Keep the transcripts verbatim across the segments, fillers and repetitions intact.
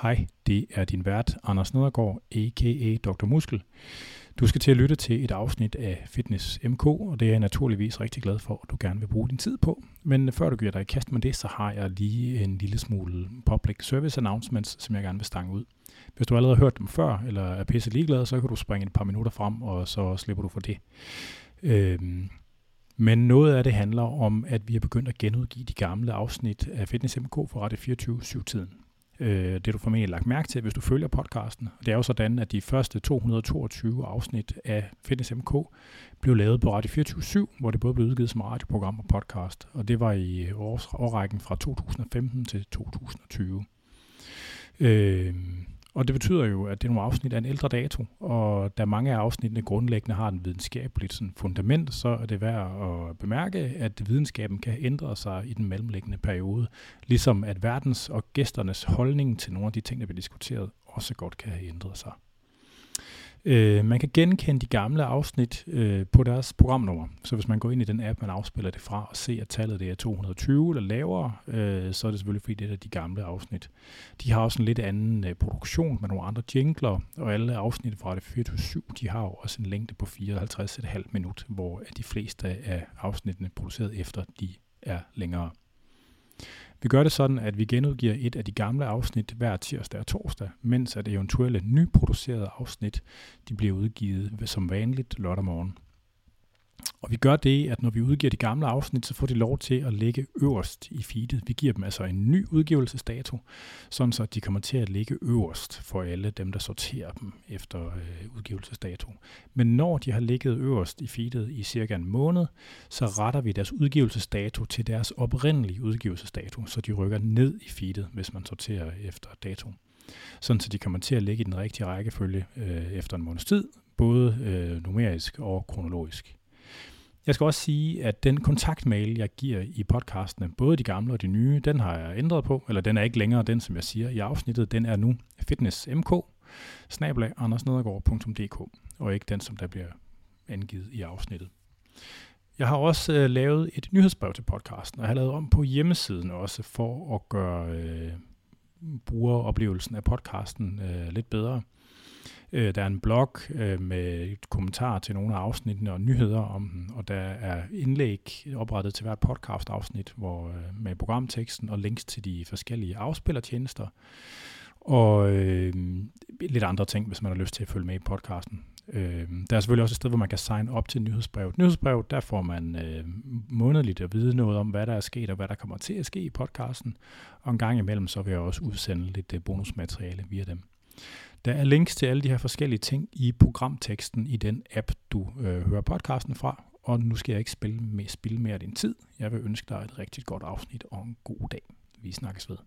Hej, det er din vært, Anders Nedergaard, a k a. doktor Muskel. Du skal til at lytte til et afsnit af Fitness M K, og det er jeg naturligvis rigtig glad for, at du gerne vil bruge din tid på. Men før du giver dig i kast med det, så har jeg lige en lille smule public service announcements, som jeg gerne vil stange ud. Hvis du allerede har hørt dem før, eller er pisse ligeglad, så kan du springe et par minutter frem, og så slipper du for det. Øhm, men noget af det handler om, at vi er begyndt at genudgive de gamle afsnit af Fitness M K for Radio fireogtyve syv-tiden. Det er du formentlig lagt mærke til, hvis du følger podcasten. Det er jo sådan, at de første to hundrede og toogtyve afsnit af Fitness M K blev lavet på Radio fireogtyve syv, hvor det både blev udgivet som radioprogram og podcast. Og det var i års, årrækken fra to tusind og femten til to tusind og tyve. Øh, og det betyder jo, at det er nogle afsnit af en ældre dato, og da mange af afsnittene grundlæggende har en videnskabeligt sådan fundament, så er det værd at bemærke, at videnskaben kan ændre sig i den mellemliggende periode, ligesom at verdens og gæsternes holdning til nogle af de ting, der bliver diskuteret, også godt kan have ændret sig. Øh, man kan genkende de gamle afsnit øh, på deres programnummer, så hvis man går ind i den app, man afspiller det fra, og ser, at tallet det er to hundrede og tyve eller lavere, øh, så er det selvfølgelig fordi, det er de gamle afsnit. De har også en lidt anden øh, produktion med nogle andre jingler, og alle afsnit fra det fireogtyve syv, de har jo også en længde på fireoghalvtreds komma fem minut, hvor de fleste af afsnittene produceret efter, de er længere. Vi gør det sådan, at vi genudgiver et af de gamle afsnit hver tirsdag og torsdag, mens at eventuelle nyproducerede afsnit de bliver udgivet som vanligt lørdag morgen. Og vi gør det, at når vi udgiver de gamle afsnit, så får de lov til at ligge øverst i feedet. Vi giver dem altså en ny udgivelsesdato, sådan så de kommer til at ligge øverst for alle dem, der sorterer dem efter øh, udgivelsesdato. Men når de har ligget øverst i feedet i cirka en måned, så retter vi deres udgivelsesdato til deres oprindelige udgivelsesdato, så de rykker ned i feedet, hvis man sorterer efter dato. Sådan så de kommer til at ligge i den rigtige rækkefølge øh, efter en måneds tid, både øh, numerisk og kronologisk. Jeg skal også sige, at den kontaktmail, jeg giver i podcastene, både de gamle og de nye, den har jeg ændret på, eller den er ikke længere den, som jeg siger i afsnittet. Den er nu fitnessmk bindestreg andersnedergaard punktum d k, og ikke den, som der bliver angivet i afsnittet. Jeg har også øh, lavet et nyhedsbrev til podcasten, og jeg har lavet om på hjemmesiden også for at gøre øh, brugeroplevelsen af podcasten øh, lidt bedre. Der er en blog med et kommentar til nogle af afsnittene og nyheder om den, og der er indlæg oprettet til hvert podcast-afsnit hvor, med programteksten og links til de forskellige afspillertjenester, og øh, lidt andre ting, hvis man har lyst til at følge med i podcasten. Øh, der er selvfølgelig også et sted, hvor man kan signe op til nyhedsbrevet. Nyhedsbrevet, der får man øh, månedligt at vide noget om, hvad der er sket og hvad der kommer til at ske i podcasten, og en gang imellem så vil jeg også udsende lidt bonusmateriale via dem. Der er links til alle de her forskellige ting i programteksten i den app, du øh, hører podcasten fra. Og nu skal jeg ikke spille, med, spille mere af din tid. Jeg vil ønske dig et rigtig godt afsnit og en god dag. Vi snakkes ved.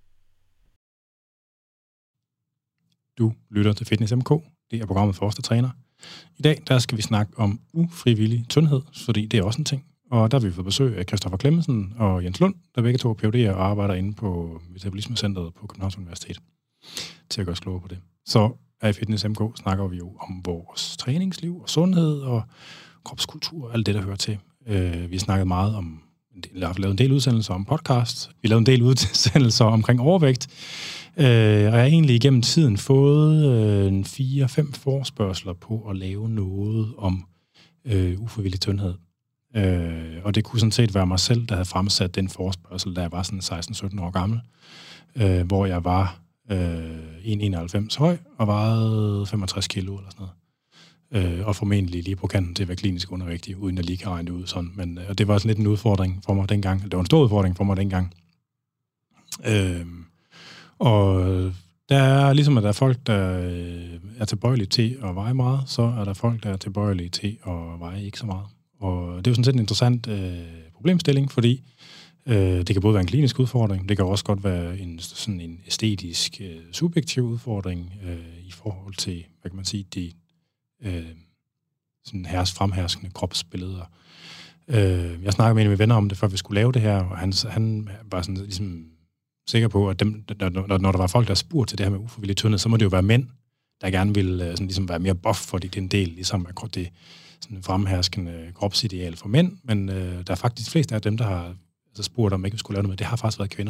Du lytter til Fitness M K. Det er programmet for os, der træner. I dag der skal vi snakke om ufrivillig tyndhed, fordi det er også en ting. Og der har vi fået besøg af Christoffer Clemmensen og Jens Lund, der begge to er P H D'er og arbejder inde på Metabolismecentret på Københavns Universitet, til at gøre os klogere på det. Så i Fitness M K snakker vi jo om vores træningsliv og sundhed og kropskultur og alt det, der hører til. Uh, vi har snakket meget om, eller har lavet en del udsendelser om podcast. Vi har lavet en del udsendelser omkring overvægt. Uh, og jeg har egentlig igennem tiden fået uh, en fire-fem forespørgsler på at lave noget om uh, ufrivillig tyndhed. Uh, og det kunne sådan set være mig selv, der havde fremsat den forespørgsel, da jeg var sådan seksten sytten år gammel, uh, hvor jeg var en komma enoghalvfems høj og vejede femogtres kilo eller sådan noget. Øh, og formentlig lige på kanten til at være klinisk undervægtig, uden at lige kan regne det ud sådan. Men, og det var sådan lidt en udfordring for mig dengang. Det var en stor udfordring for mig dengang. Øh, og der er ligesom, at der er folk, der er tilbøjelige til at veje meget, så er der folk, der er tilbøjelige til at veje ikke så meget. Og det er jo sådan set en interessant øh, problemstilling, fordi det kan både være en klinisk udfordring, det kan også godt være en, sådan en æstetisk, øh, subjektiv udfordring øh, i forhold til, hvad kan man sige, de øh, sådan hers, fremherskende kropsbilleder. Øh, jeg snakkede med en af mine venner om det, før vi skulle lave det her, og han, han var sådan ligesom sikker på, at dem, når, når der var folk, der spurgte til det her med ufrivillig tyndhed, så må det jo være mænd, der gerne ville sådan ligesom være mere buff, fordi det er en del ligesom af det sådan fremherskende kropsideal for mænd, men øh, der er faktisk flest af dem, der har så spurgte om ikke vi skulle lave noget med. Det har faktisk været kvinder.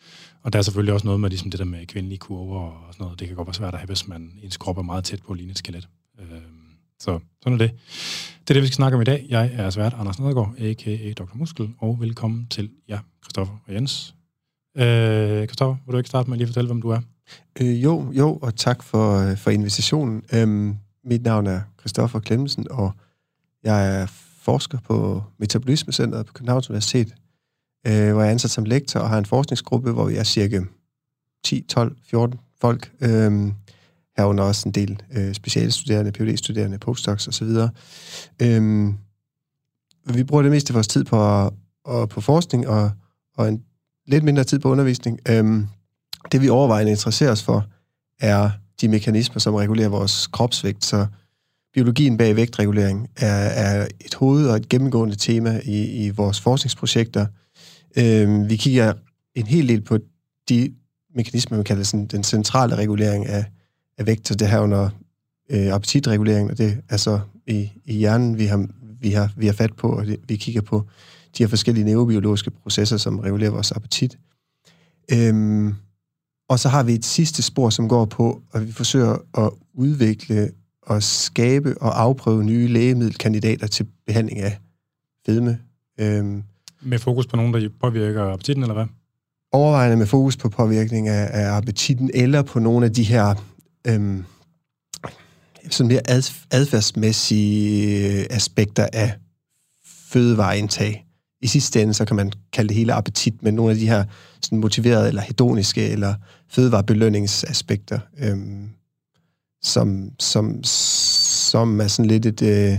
Og der er selvfølgelig også noget med ligesom det der med kvindelige kurver og sådan noget. Det kan godt være svært at have, hvis man ens krop er meget tæt på at ligne et skelet. Øh, så sådan er det. Det er det, vi skal snakke om i dag. Jeg er svært Anders Nedergaard, a k a. doktor Muskel, og velkommen til jer, Christoffer og Jens. Øh, Christoffer, vil du ikke starte med at lige fortælle, hvem du er? Øh, jo, jo, og tak for, for invitationen. Øhm, mit navn er Christoffer Clemmensen, og jeg er forsker på Metabolismecentret på Københavns Universitet, øh, hvor jeg er ansat som lektor og har en forskningsgruppe, hvor vi er cirka ti, tolv, fjorten folk. Øh, herunder også en del øh, specialstuderende, P H D-studerende, postdocs osv. Øh, vi bruger det meste af vores tid på, og, på forskning og, og en lidt mindre tid på undervisning. Øh, det vi overvejende interesserer os for, er de mekanismer, som regulerer vores kropsvægt, så biologien bag vægtregulering er, er et hoved- og et gennemgående tema i, i vores forskningsprojekter. Øh, vi kigger en hel del på de mekanismer, man kalder sådan, den centrale regulering af, af vægt, så det her under øh, appetitregulering, og det er så i, i hjernen, vi har, vi, har, vi har fat på, og det, vi kigger på de her forskellige neurobiologiske processer, som regulerer vores appetit. Øh, og så har vi et sidste spor, som går på, at vi forsøger at udvikle og skabe og afprøve nye lægemiddelkandidater til behandling af fedme. Øhm, med fokus på nogen, der påvirker appetitten, eller hvad? Overvejende med fokus på påvirkning af, af appetitten, eller på nogle af de her øhm, sådan mere ad, adfærdsmæssige aspekter af fødevareindtag. I sidste ende, så kan man kalde det hele appetit, men nogle af de her sådan motiverede, eller hedoniske, eller fødevarebelønningsaspekter, øhm, som, som, som er sådan lidt et, øh,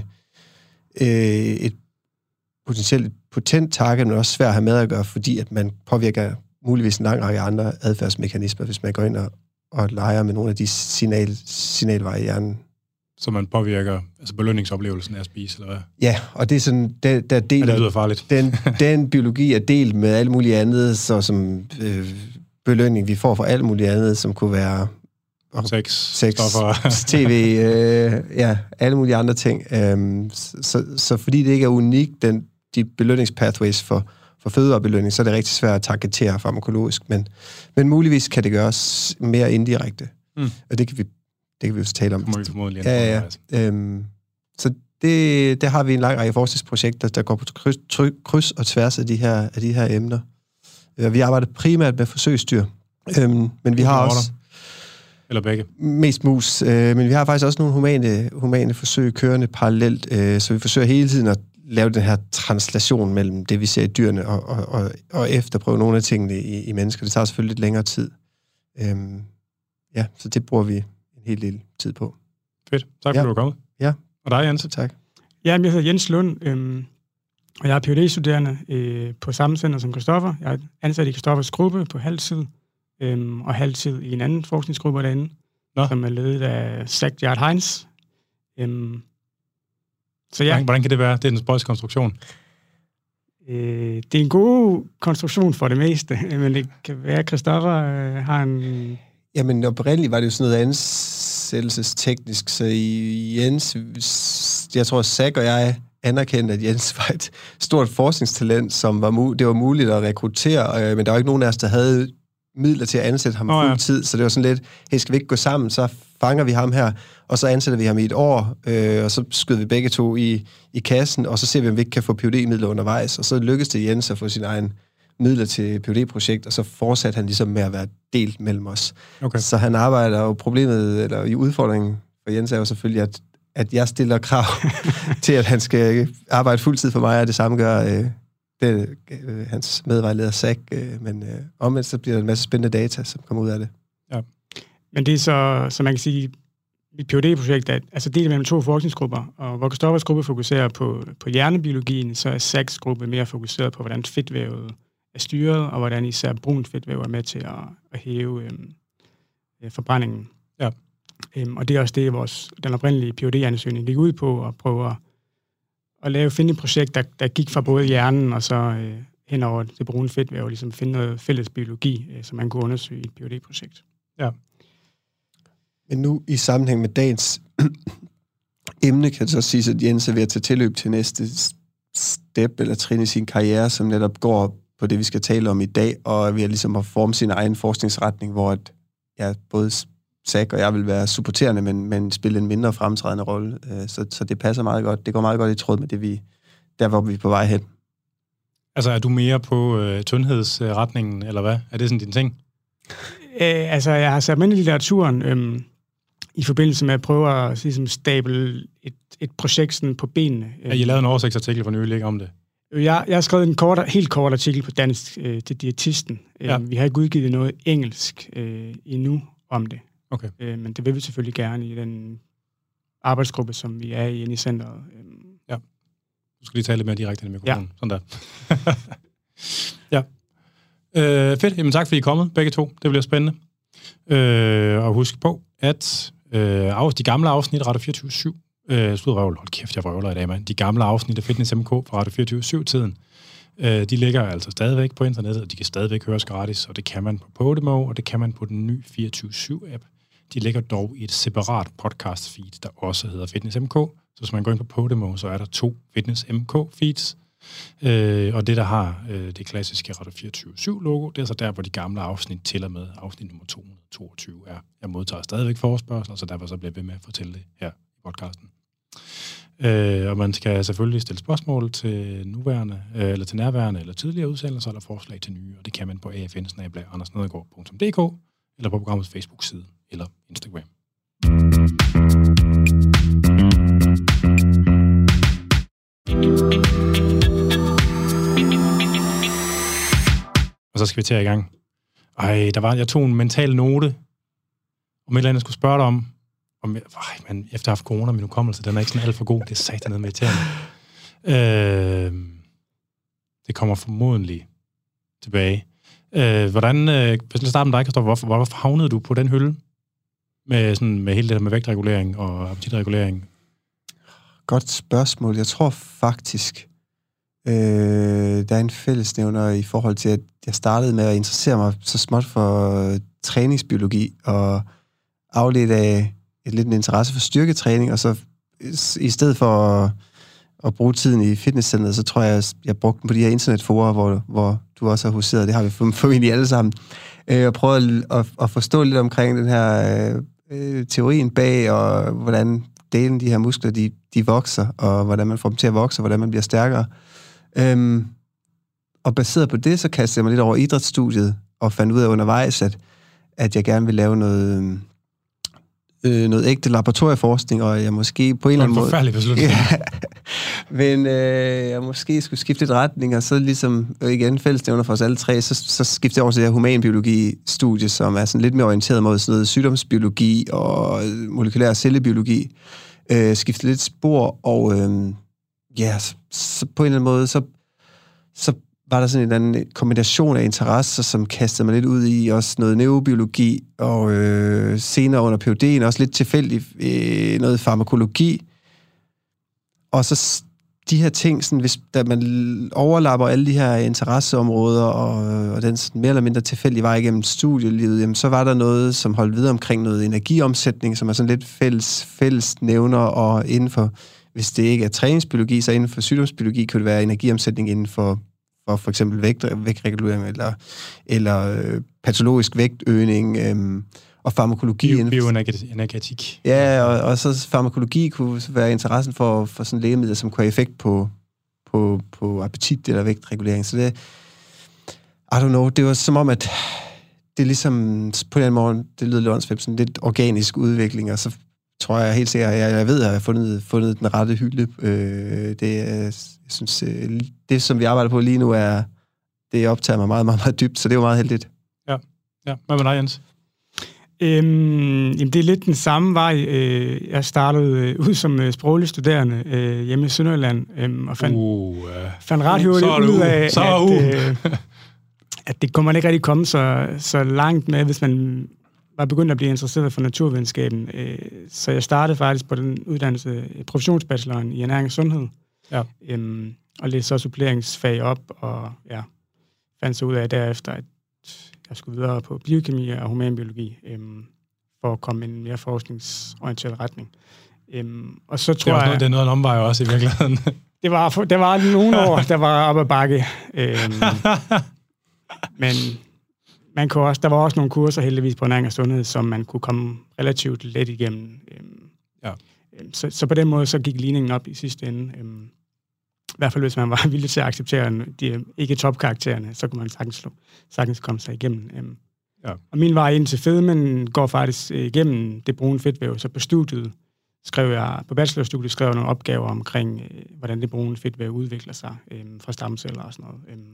et potentielt potent target, men også svært at have med at gøre, fordi at man påvirker muligvis en lang række andre adfærdsmekanismer, hvis man går ind og, og leger med nogle af de signal, signalveje i hjernen. Så man påvirker altså belønningsoplevelsen af at spise, eller hvad? Ja, og det er sådan, der, der deler, ja, det lyder farligt. Den, den biologi er delt med alt muligt andet, så som øh, belønning, vi får for alt muligt andet, som kunne være sex, sex tv, øh, ja, alle mulige andre ting. Øhm, så, så fordi det ikke er unikt, den, de belønningspathways for, for fødevarebelønning, så er det rigtig svært at targetere farmakologisk, men, men muligvis kan det gøres mere indirekte. Mm. Og det kan vi det kan vi jo tale om. Det må vi formodentlig ja, ja, ja. Øhm, så det, der har vi en lang række forskningsprojekter, der går på kryds, kryds og tværs af de her, af de her emner. Vi arbejder primært med forsøgsdyr, øhm, men vi har også eller begge? Mest mus, øh, men vi har faktisk også nogle humane, humane forsøg kørende parallelt, øh, så vi forsøger hele tiden at lave den her translation mellem det, vi ser i dyrene, og, og, og, og efterprøve nogle af tingene i, i mennesker. Det tager selvfølgelig lidt længere tid. Øhm, ja, så det bruger vi en hel del tid på. Fedt. Tak for, ja. Du er kommet. Ja. Og dig, Jens? Tak. Ja, jeg hedder Jens Lund, øhm, og jeg er P H D-studerende øh, på samme center som Christoffer. Jeg er ansat i Christoffers gruppe på halvtid, Øhm, og halvtid i en anden forskningsgruppe derinde, Nå. som er ledet af Zach Gerhard Heinz. Øhm, så ja. Hvordan, hvordan kan det være? Det er en spøjs konstruktion. Øh, det er en god konstruktion for det meste, men det kan være, at Christoffer øh, har en... Jamen oprindeligt var det jo sådan noget ansættelsesteknisk, så i Jens, jeg tror, Zach og jeg anerkendte, at Jens var et stort forskningstalent, som var mu- det var muligt at rekruttere, øh, men der var ikke nogen af os, der havde midler til at ansætte ham oh, fuld tid, ja. Så det var sådan lidt, hey, skal vi ikke gå sammen, så fanger vi ham her, og så ansætter vi ham i et år, øh, og så skyder vi begge to i, i kassen, og så ser vi, om vi ikke kan få P H D-midler undervejs, og så lykkedes det Jens at få sin egen midler til P H D-projekt, og så fortsatte han ligesom med at være delt mellem os. Okay. Så han arbejder jo problemet, eller i udfordringen for Jens er jo selvfølgelig, at, at jeg stiller krav til, at han skal arbejde fuldtid for mig, og det samme gør øh, det, øh, hans medvejleder Zach, øh, men øh, omvendt så bliver der en masse spændende data, som kommer ud af det. Ja. Men det er så, så man kan sige, mit P H D-projekt er altså delt mellem to forskningsgrupper, og hvor Christoffers gruppe fokuserer på, på hjernebiologien, så er Zachs gruppe mere fokuseret på, hvordan fedtvævet er styret, og hvordan især brun fedtvæv er med til at, at hæve øh, forbrændingen. Ja. Øhm, og det er også det, vores, den oprindelige P H D-ansøgning gik ud på, at prøve at, at lave, finde et projekt, der, der gik fra både hjernen og så øh, hen over det brune fedtvæv, og ligesom finde noget fælles biologi, øh, som man kunne undersøge i et P H D-projekt. Ja. Men nu i sammenhæng med dagens emne, kan det så sige, at Jens er ved at tage tilløb til næste step eller trin i sin karriere, som netop går på det, vi skal tale om i dag, og vi har ligesom at forme sin egen forskningsretning, hvor at, ja, både Zach og jeg vil være supporterende, men, men spille en mindre fremtrædende rolle. Så, så det passer meget godt. Det går meget godt i tråd med det, vi, der hvor vi er på vej hen. Altså, er du mere på øh, tyndhedsretningen, eller hvad? Er det sådan din ting? Æh, altså, jeg har sat mig ind i litteraturen øhm, i forbindelse med at prøve at ligesom, stable et, et projekt sådan, på benene. Ja, I lavede en oversigtsartikel for nylig, ikke om det? Jeg, jeg har skrevet en kort, helt kort artikel på dansk øh, til diætisten. Ja. Øh, vi har ikke udgivet noget engelsk øh, endnu om det. Okay. Øh, men det vil vi selvfølgelig gerne i den arbejdsgruppe, som vi er i inde i centret. Ja. Du skal lige tale lidt mere direkte i mikrofonen. Ja. Sådan der. Ja. Øh, fedt. Jamen tak, fordi I er kommet, begge to. Det bliver spændende. Øh, og husk på, at øh, de gamle afsnit, Radio fireogtyve syv, øh, sludrøvl, hold kæft, jeg vrøvler i dag, mand. De gamle afsnit af Fitness M K fra Radio fireogtyve syv-tiden, øh, de ligger altså stadigvæk på internettet, og de kan stadigvæk høres gratis, og det kan man på Podimo, og det kan man på den nye fireogtyve syv-app. De ligger dog i et separat podcast-feed, der også hedder Fitness M K. Så hvis man går ind på Podimo, så er der to Fitness M K-feeds. Øh, og det, der har øh, det klassiske Radio fireogtyve syv-logo, det er så der, hvor de gamle afsnit til og med afsnit nummer to hundrede og toogtyve er. Jeg modtager stadigvæk forespørgsler, så derfor så bliver jeg ved med at fortælle det her i podcasten. Øh, og man skal selvfølgelig stille spørgsmål til nuværende, øh, eller til nærværende, eller tidligere udsendelser, eller forslag til nye, og det kan man på a f n bindestreg anders nedergaard punktum d k, eller på programmets Facebook-side, eller Instagram. Og så skal vi til i gang. Ej, der var, jeg tog en mental note, om et eller andet, jeg skulle spørge dig om, om jeg, ej, man, efter at have haft corona, min hukommelse, den er ikke sådan alt for god, det er satan med irriterende. Øh, det kommer formodentlig tilbage. Øh, hvordan, øh, hvis jeg starter med dig, Kristoffer, hvorfor, hvorfor havnede du på den hylde? Med, sådan, med hele det der med vægtregulering og appetitregulering? Godt spørgsmål. Jeg tror faktisk, øh, der er en fællesnævner i forhold til, at jeg startede med at interessere mig så småt for træningsbiologi, og afledt af et lidt en interesse for styrketræning, og så i stedet for at, at bruge tiden i fitnesscenteret, så tror jeg, jeg brugte den på de her internetforer, hvor, hvor du også har huseret, det har vi formentlig alle sammen, øh, og prøvet at, at forstå lidt omkring den her øh, teorien bag, og hvordan delen de her muskler, de, de vokser, og hvordan man får dem til at vokse, og hvordan man bliver stærkere. Øhm, og baseret på det, så kastede jeg mig lidt over idrætsstudiet, og fandt ud af undervejs, at, at jeg gerne vil lave noget, øh, noget ægte laboratorieforskning, og jeg måske på en eller anden måde... Det var en forfærdelig beslutning. Ja, men øh, jeg måske skulle skifte lidt retning, og så ligesom, og igen fællesnævner for os alle tre, så, så skiftede jeg over til det her humanbiologi-studie, som er sådan lidt mere orienteret mod sådan noget sygdomsbiologi og molekylær cellebiologi. Øh, skiftede lidt spor, og øh, ja, så, så på en eller anden måde, så, så var der sådan en eller anden kombination af interesser, som kastede mig lidt ud i også noget neurobiologi, og øh, senere under P H D'en også lidt tilfældigt øh, noget farmakologi. Og så de her ting, sådan, hvis da man overlapper alle de her interesseområder, og, og den sådan, mere eller mindre tilfældige vej igennem studielivet, jamen, så var der noget, som holdt videre omkring noget energiomsætning, som er sådan lidt fælles, fælles nævner, og inden for, hvis det ikke er træningsbiologi, så inden for sygdomsbiologi kan det være energiomsætning inden for for, for eksempel vægt, vægtregulering, eller, eller øh, patologisk vægtøgning, øh, og farmakologi. Bio, bioenergetik. Ja, og, og så farmakologi kunne være interessen for, for sådan lægemidler, som kunne have effekt på, på, på appetit eller vægtregulering. Så det, I don't know, det var som om, at det ligesom, på den måde, det lyder lidt åndssvagt, sådan lidt organisk udvikling, og så tror jeg helt sikkert, jeg, jeg ved, at jeg har fundet, fundet den rette hylde. Øh, det, jeg synes, det, som vi arbejder på lige nu, er, det optager mig meget, meget, meget dybt, så det er jo meget heldigt. Ja, ja. Hvad med dig, Jens? Øhm, jamen, det er lidt den samme vej. Øh, jeg startede ud som sproglig studerende øh, hjemme i Sønderjylland, øh, og fandt, uh, uh. fandt ret hurtigt ud af, så at, uh. øh, at det kunne man ikke rigtig komme så, så langt med, hvis man var begyndt at blive interesseret for naturvidenskaben. Øh, så jeg startede faktisk på den uddannelse, professionsbacheloren i ernæring og sundhed, ja. øhm, og læste så suppleringsfag op, og ja, fandt så ud af derefter, at jeg skulle videre på biokemi og humanbiologi, øhm, for at komme i en mere forskningsorienteret retning. Øhm, og så tror det, er jeg, noget, det er noget af en omvej også i virkeligheden. Det var, der var nogle år, der var op ad bakke. Øhm, men man kunne også, der var også nogle kurser heldigvis på ernæring og sundhed, som man kunne komme relativt let igennem. Øhm, ja. så, så på den måde så gik ligningen op i sidste ende. Øhm, I hvert fald hvis man var villig til at acceptere de ikke topkaraktererne, så kunne man sagtens, sagtens komme sig igennem. Øhm, ja. Og min vej ind til fedmen går faktisk igennem det brune fedtvæv. Så på studiet skrev jeg, på bachelorstudiet skrev jeg nogle opgaver omkring, øh, hvordan det brune fedtvæv udvikler sig øh, fra stamceller og sådan noget. Øh,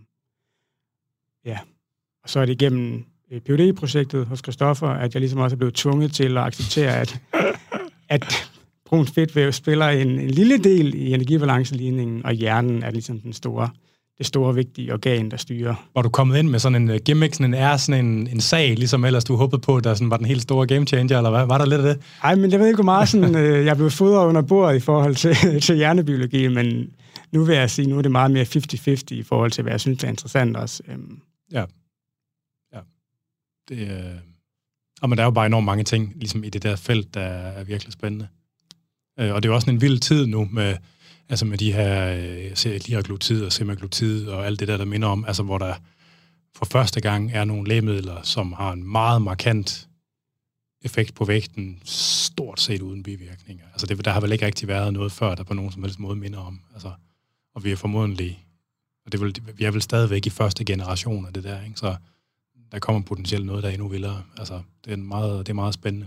ja, og så er det igennem øh, P H D-projektet hos Christoffer, at jeg ligesom også er blevet tvunget til at acceptere, at, at brunt fedtvæv spiller en, en lille del i energibalanceligningen, og hjernen er ligesom den store, det store, vigtige organ, der styrer. Var du kommet ind med sådan en gimmick, sådan en er sådan en, en sag, ligesom ellers du håbede på, der sådan var den helt store game changer, eller hvad? Var der lidt af det? Nej, men jeg ved ikke, hvor meget sådan, øh, jeg blev fodret under bordet i forhold til, til hjernebiologi, men nu vil jeg sige, nu er det meget mere halvtreds halvtreds i forhold til, hvad jeg synes er interessant også. Øhm. Ja. Ja. Det, øh... Og men der er jo bare enormt mange ting, ligesom i det der felt, der er virkelig spændende. Øh, og det er jo også en vild tid nu med altså med de her øh, liraglutid og semaglutid og alt det der, der minder om, altså hvor der for første gang er nogle lægemidler, som har en meget markant effekt på vægten, stort set uden bivirkninger. Altså det, der har vel ikke rigtig været noget før, der på nogen som helst måde minder om. Altså, og vi er formodentlig, og det vil, vi er vel stadigvæk i første generation af det der, ikke? Så der kommer potentielt noget, der er endnu vildere. Altså det er meget, det er meget spændende.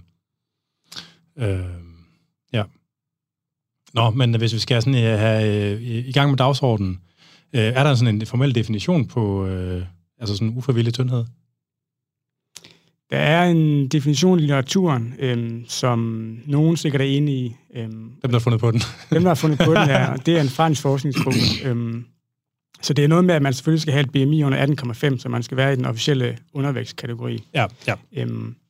Øh, ja. Nå, men hvis vi skal sådan have øh, i gang med dagsordenen, øh, er der sådan en formel definition på øh, altså sådan ufrivillig tyndhed? Der er en definition i litteraturen, øh, som nogen sikkert er enige i. Øh, dem, der har fundet på den. dem, der har fundet på den, ja. Det er en fransk forskningsgruppe. Øh, så det er noget med, at man selvfølgelig skal have et B M I under atten komma fem, så man skal være i den officielle undervægtskategori. Ja, ja. Øh,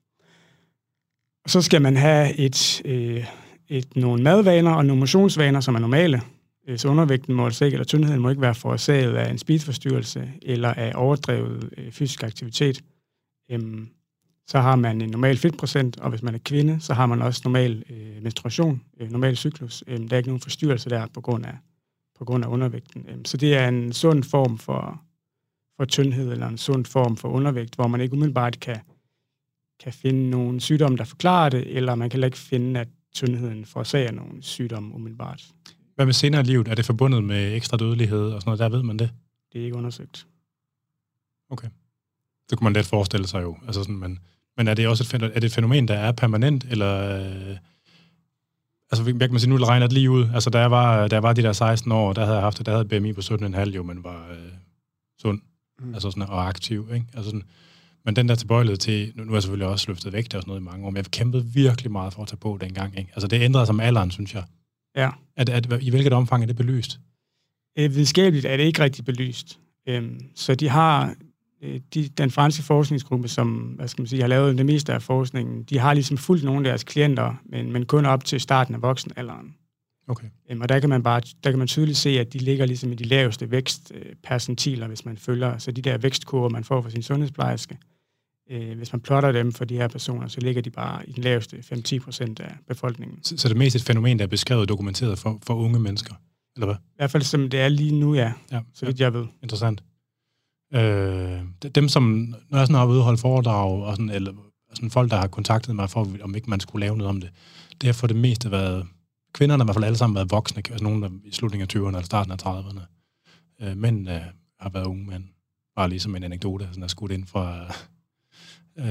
så skal man have et... Øh, Et, nogle madvaner og nogle motionsvaner, som er normale. Så undervægten må altså ikke, eller tyndheden må ikke være forårsaget af en spiseforstyrrelse eller af overdrevet øh, fysisk aktivitet. Øhm, så har man en normal fedtprocent, og hvis man er kvinde, så har man også normal øh, menstruation, øh, normal cyklus. Øhm, der er ikke nogen forstyrrelse der på grund af, på grund af undervægten. Øhm, så det er en sund form for, for tyndhed, eller en sund form for undervægt, hvor man ikke umiddelbart kan, kan finde nogle sygdomme, der forklarer det, eller man kan heller ikke finde, at tyndheden forårsager nogle sygdomme umiddelbart. Hvad med senere i livet? Er det forbundet med ekstra dødelighed og sådan noget? Der ved man det? Det er ikke undersøgt. Okay. Det kunne man let forestille sig jo. Altså sådan, men, men er det også et, er det et fænomen, der er permanent, eller... Øh, altså, hvad kan man sige, nu regner det lige ud. Altså, da jeg var, da jeg var de der seksten år, der havde jeg haft det, der havde B M I på sytten komma fem jo, men var øh, sund. Mm. Altså sådan, og aktiv, ikke? Altså sådan... Men den der tilbøjelighed til, nu, nu er jeg selvfølgelig også løftet vægt og sådan noget i mange år, men jeg kæmpede virkelig meget for at tage på dengang, ikke? Altså det ændrede sig med alderen, synes jeg. Ja. At, at, I hvilket omfang er det belyst? Øh, videnskabeligt er det ikke rigtig belyst. Øhm, så de har, øh, de, den franske forskningsgruppe, som hvad skal man sige, har lavet det meste af forskningen, de har ligesom fulgt nogle af deres klienter, men, men kun op til starten af voksenalderen. Okay. Øhm, og der kan man bare, der kan man tydeligt se, at de ligger ligesom i de laveste vækstpercentiler, hvis man følger, så de der vækstkurver, man får fra sin sundhedsplejerske, øh, hvis man plotter dem for de her personer, så ligger de bare i den laveste fem til ti procent af befolkningen. Så, så det er mest et fænomen, der er beskrevet og dokumenteret for, for unge mennesker, eller hvad? I hvert fald som det er lige nu, ja, ja så vidt jeg ved. Interessant. Øh, dem, som, når jeg sådan har udholdt foredrag, og sådan, eller sådan folk, der har kontaktet mig for, om ikke man skulle lave noget om det, det har for det meste været kvinderne, har i hvert fald alle sammen været voksne, altså nogen der i slutningen af tyverne eller starten af trediverne. Øh, mænd øh, har været unge mænd. Bare ligesom en anekdote, sådan er skudt ind fra... Øh,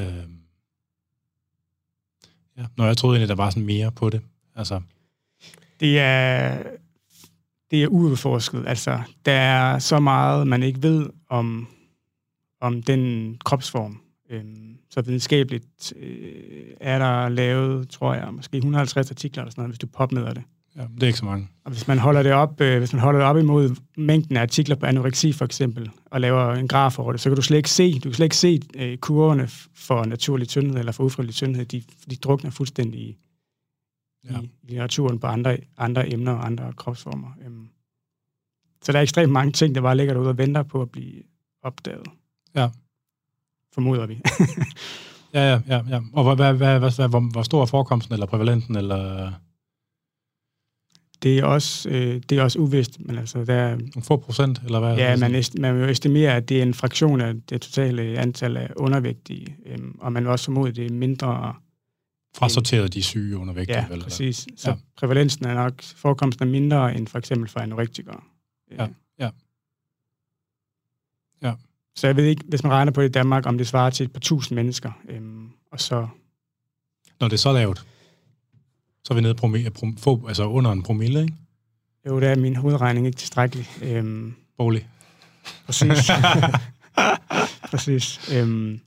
ja. Når jeg troede egentlig, der var sådan mere på det. Altså... Det er, det er uudforsket. Altså, der er så meget, man ikke ved om, om den kropsform. Øhm, så videnskabeligt øh, er der lavet, tror jeg, måske et hundrede og halvtreds artikler eller sådan noget, hvis du popmedder det. Ja, det er ikke så mange. Og hvis man holder det op, øh, hvis man holder det op imod mængden af artikler på anoreksi for eksempel, og laver en graf over det, så kan du slet ikke se, du kan slet ikke se øh, kurverne for naturlig tyndhed eller for ufrivillig tyndhed. De, de drukner fuldstændig i, ja. i litteraturen på andre, andre emner og andre kropsformer. Øhm, så der er ekstremt mange ting, der bare ligger derude og venter på at blive opdaget. Ja. Formoder vi. ja, ja, ja, ja. Og hvad, hvad, hvad, hvad, hvor, hvor stor er forekomsten, eller prævalenten, eller... det er også, øh, det er også uvist, men altså der er... Nogle få procent, eller hvad? Ja, man, est, man vil jo estimere, at det er en fraktion af det totale antal af undervægtige, øhm, og man vil også formode, at det er mindre... Frasorteret de syge undervægtige. Ja, vel, præcis. Så ja. prævalensen er nok, forekomsten er mindre end for eksempel for anorektikere. Ja, ja. Ja. Så jeg ved ikke, hvis man regner på det i Danmark, om det svarer til et par tusind mennesker, øhm, og så... Når det er så lavt, så er vi nede promille, prom, få, altså under en promille, ikke? Jo, det er min hovedregning ikke tilstrækkelig. Øhm, Bolig. Præcis. præcis. Øhm,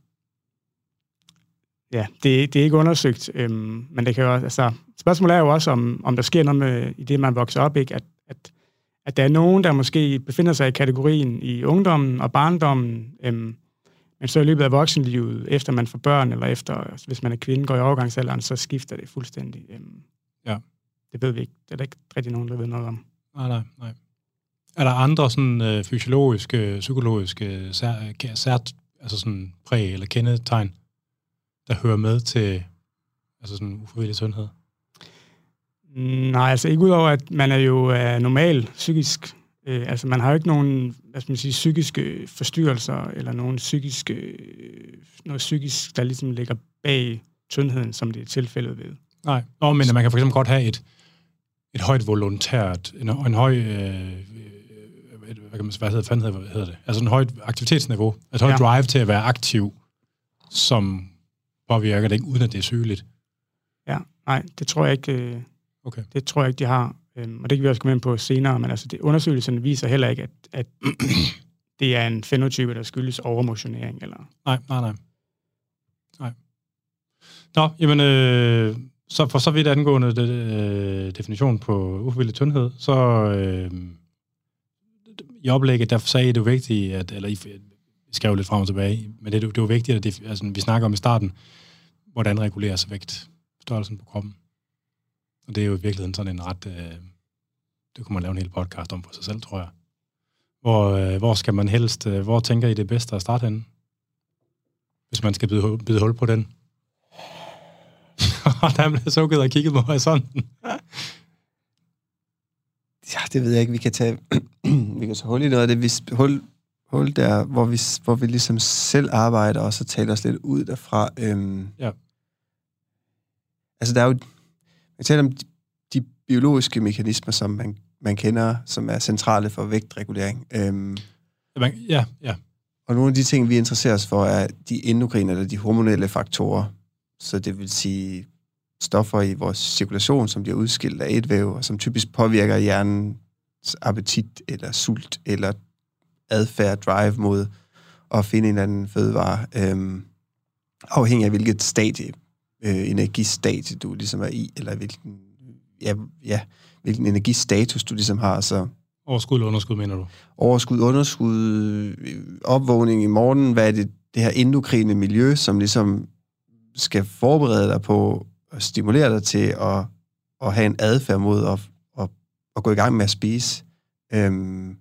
ja, det, det er ikke undersøgt, øhm, men det kan jo også... Altså, spørgsmålet er jo også, om, om der sker noget med, i det, man vokser op, ikke? At, at, at der er nogen, der måske befinder sig i kategorien i ungdommen og barndommen, øhm, men så i løbet af voksenlivet, efter man får børn, eller efter, hvis man er kvinde, går i overgangsalderen, så skifter det fuldstændig. Øhm, ja. Det ved vi ikke. Det er der ikke rigtig nogen, der ved noget om. Nej, nej, nej. Er der andre sådan øh, fysiologiske, psykologiske, sær, sær, altså sådan præg eller kendetegn, der hører med til altså sådan ufrivillig sundhed? Nej, altså ikke udover, at man er jo er normal psykisk. Øh, altså man har jo ikke nogen, hvad skal man sige, psykiske forstyrrelser, eller nogen psykiske, noget psykisk, der ligesom ligger bag tyndheden, som det er tilfældet ved. Nej, Nå, men man kan for eksempel godt have et, et højt volontært, en, en høj, øh, hvad, kan man, hvad hedder, fanden hedder, hvad hedder det? Altså en højt aktivitetsniveau, et højt ja. drive til at være aktiv, som påvirker det ikke, uden at det er sygeligt. Ja, nej, det tror jeg ikke, øh, okay. det tror jeg ikke, de har. Øhm, og det kan vi også komme ind på senere, men altså det, undersøgelserne viser heller ikke, at, at det er en fænotype, der skyldes overmotionering. Eller... Nej, nej, nej. nej. Nå, jamen, øh, så for så vidt angående det, øh, definition på ufrivillig tyndhed, så øh, i oplægget, der sagde I det vigtigt, at, eller I skrev lidt frem og tilbage, men det, det var vigtigt, at det, altså, vi snakker om i starten, hvordan reguleres vægt, størrelsen på kroppen. Og det er jo i virkeligheden sådan en ret, øh, det kunne man lave en hel podcast om for sig selv, tror jeg. Hvor, øh, hvor skal man helst, øh, hvor tænker I det bedste at starte henne? Hvis man skal bide, bide hul på den. Og der blev sukket og kigget på horisonten. Ja, det ved jeg ikke. Vi kan tage, vi kan tage hul i noget af det. Vi, hul, hul der, hvor vi, hvor vi ligesom selv arbejder, og så taler os lidt ud derfra. Øhm, ja. Altså, der er jo... Jeg taler om de, de biologiske mekanismer, som man, man kender, som er centrale for vægtregulering. Øhm, ja, ja. Og nogle af de ting, vi interesserer os for, er de endokrine eller de hormonelle faktorer. Så det vil sige stoffer i vores cirkulation, som bliver udskilt af ætvæv, og som typisk påvirker hjernens appetit, eller sult, eller adfærd, drive mod at finde en eller anden fødevare. Øhm, afhængig af hvilket stadie, øh, energistadie du ligesom er i, eller hvilken, ja, ja, hvilken energistatus du ligesom har. Så overskud eller underskud, mener du? Overskud, underskud, opvågning i morgenen, hvad er det, det her endokrine miljø, som ligesom skal forberede dig på at stimulere dig til at, at have en adfærd mod at, at, at gå i gang med at spise. Øhm,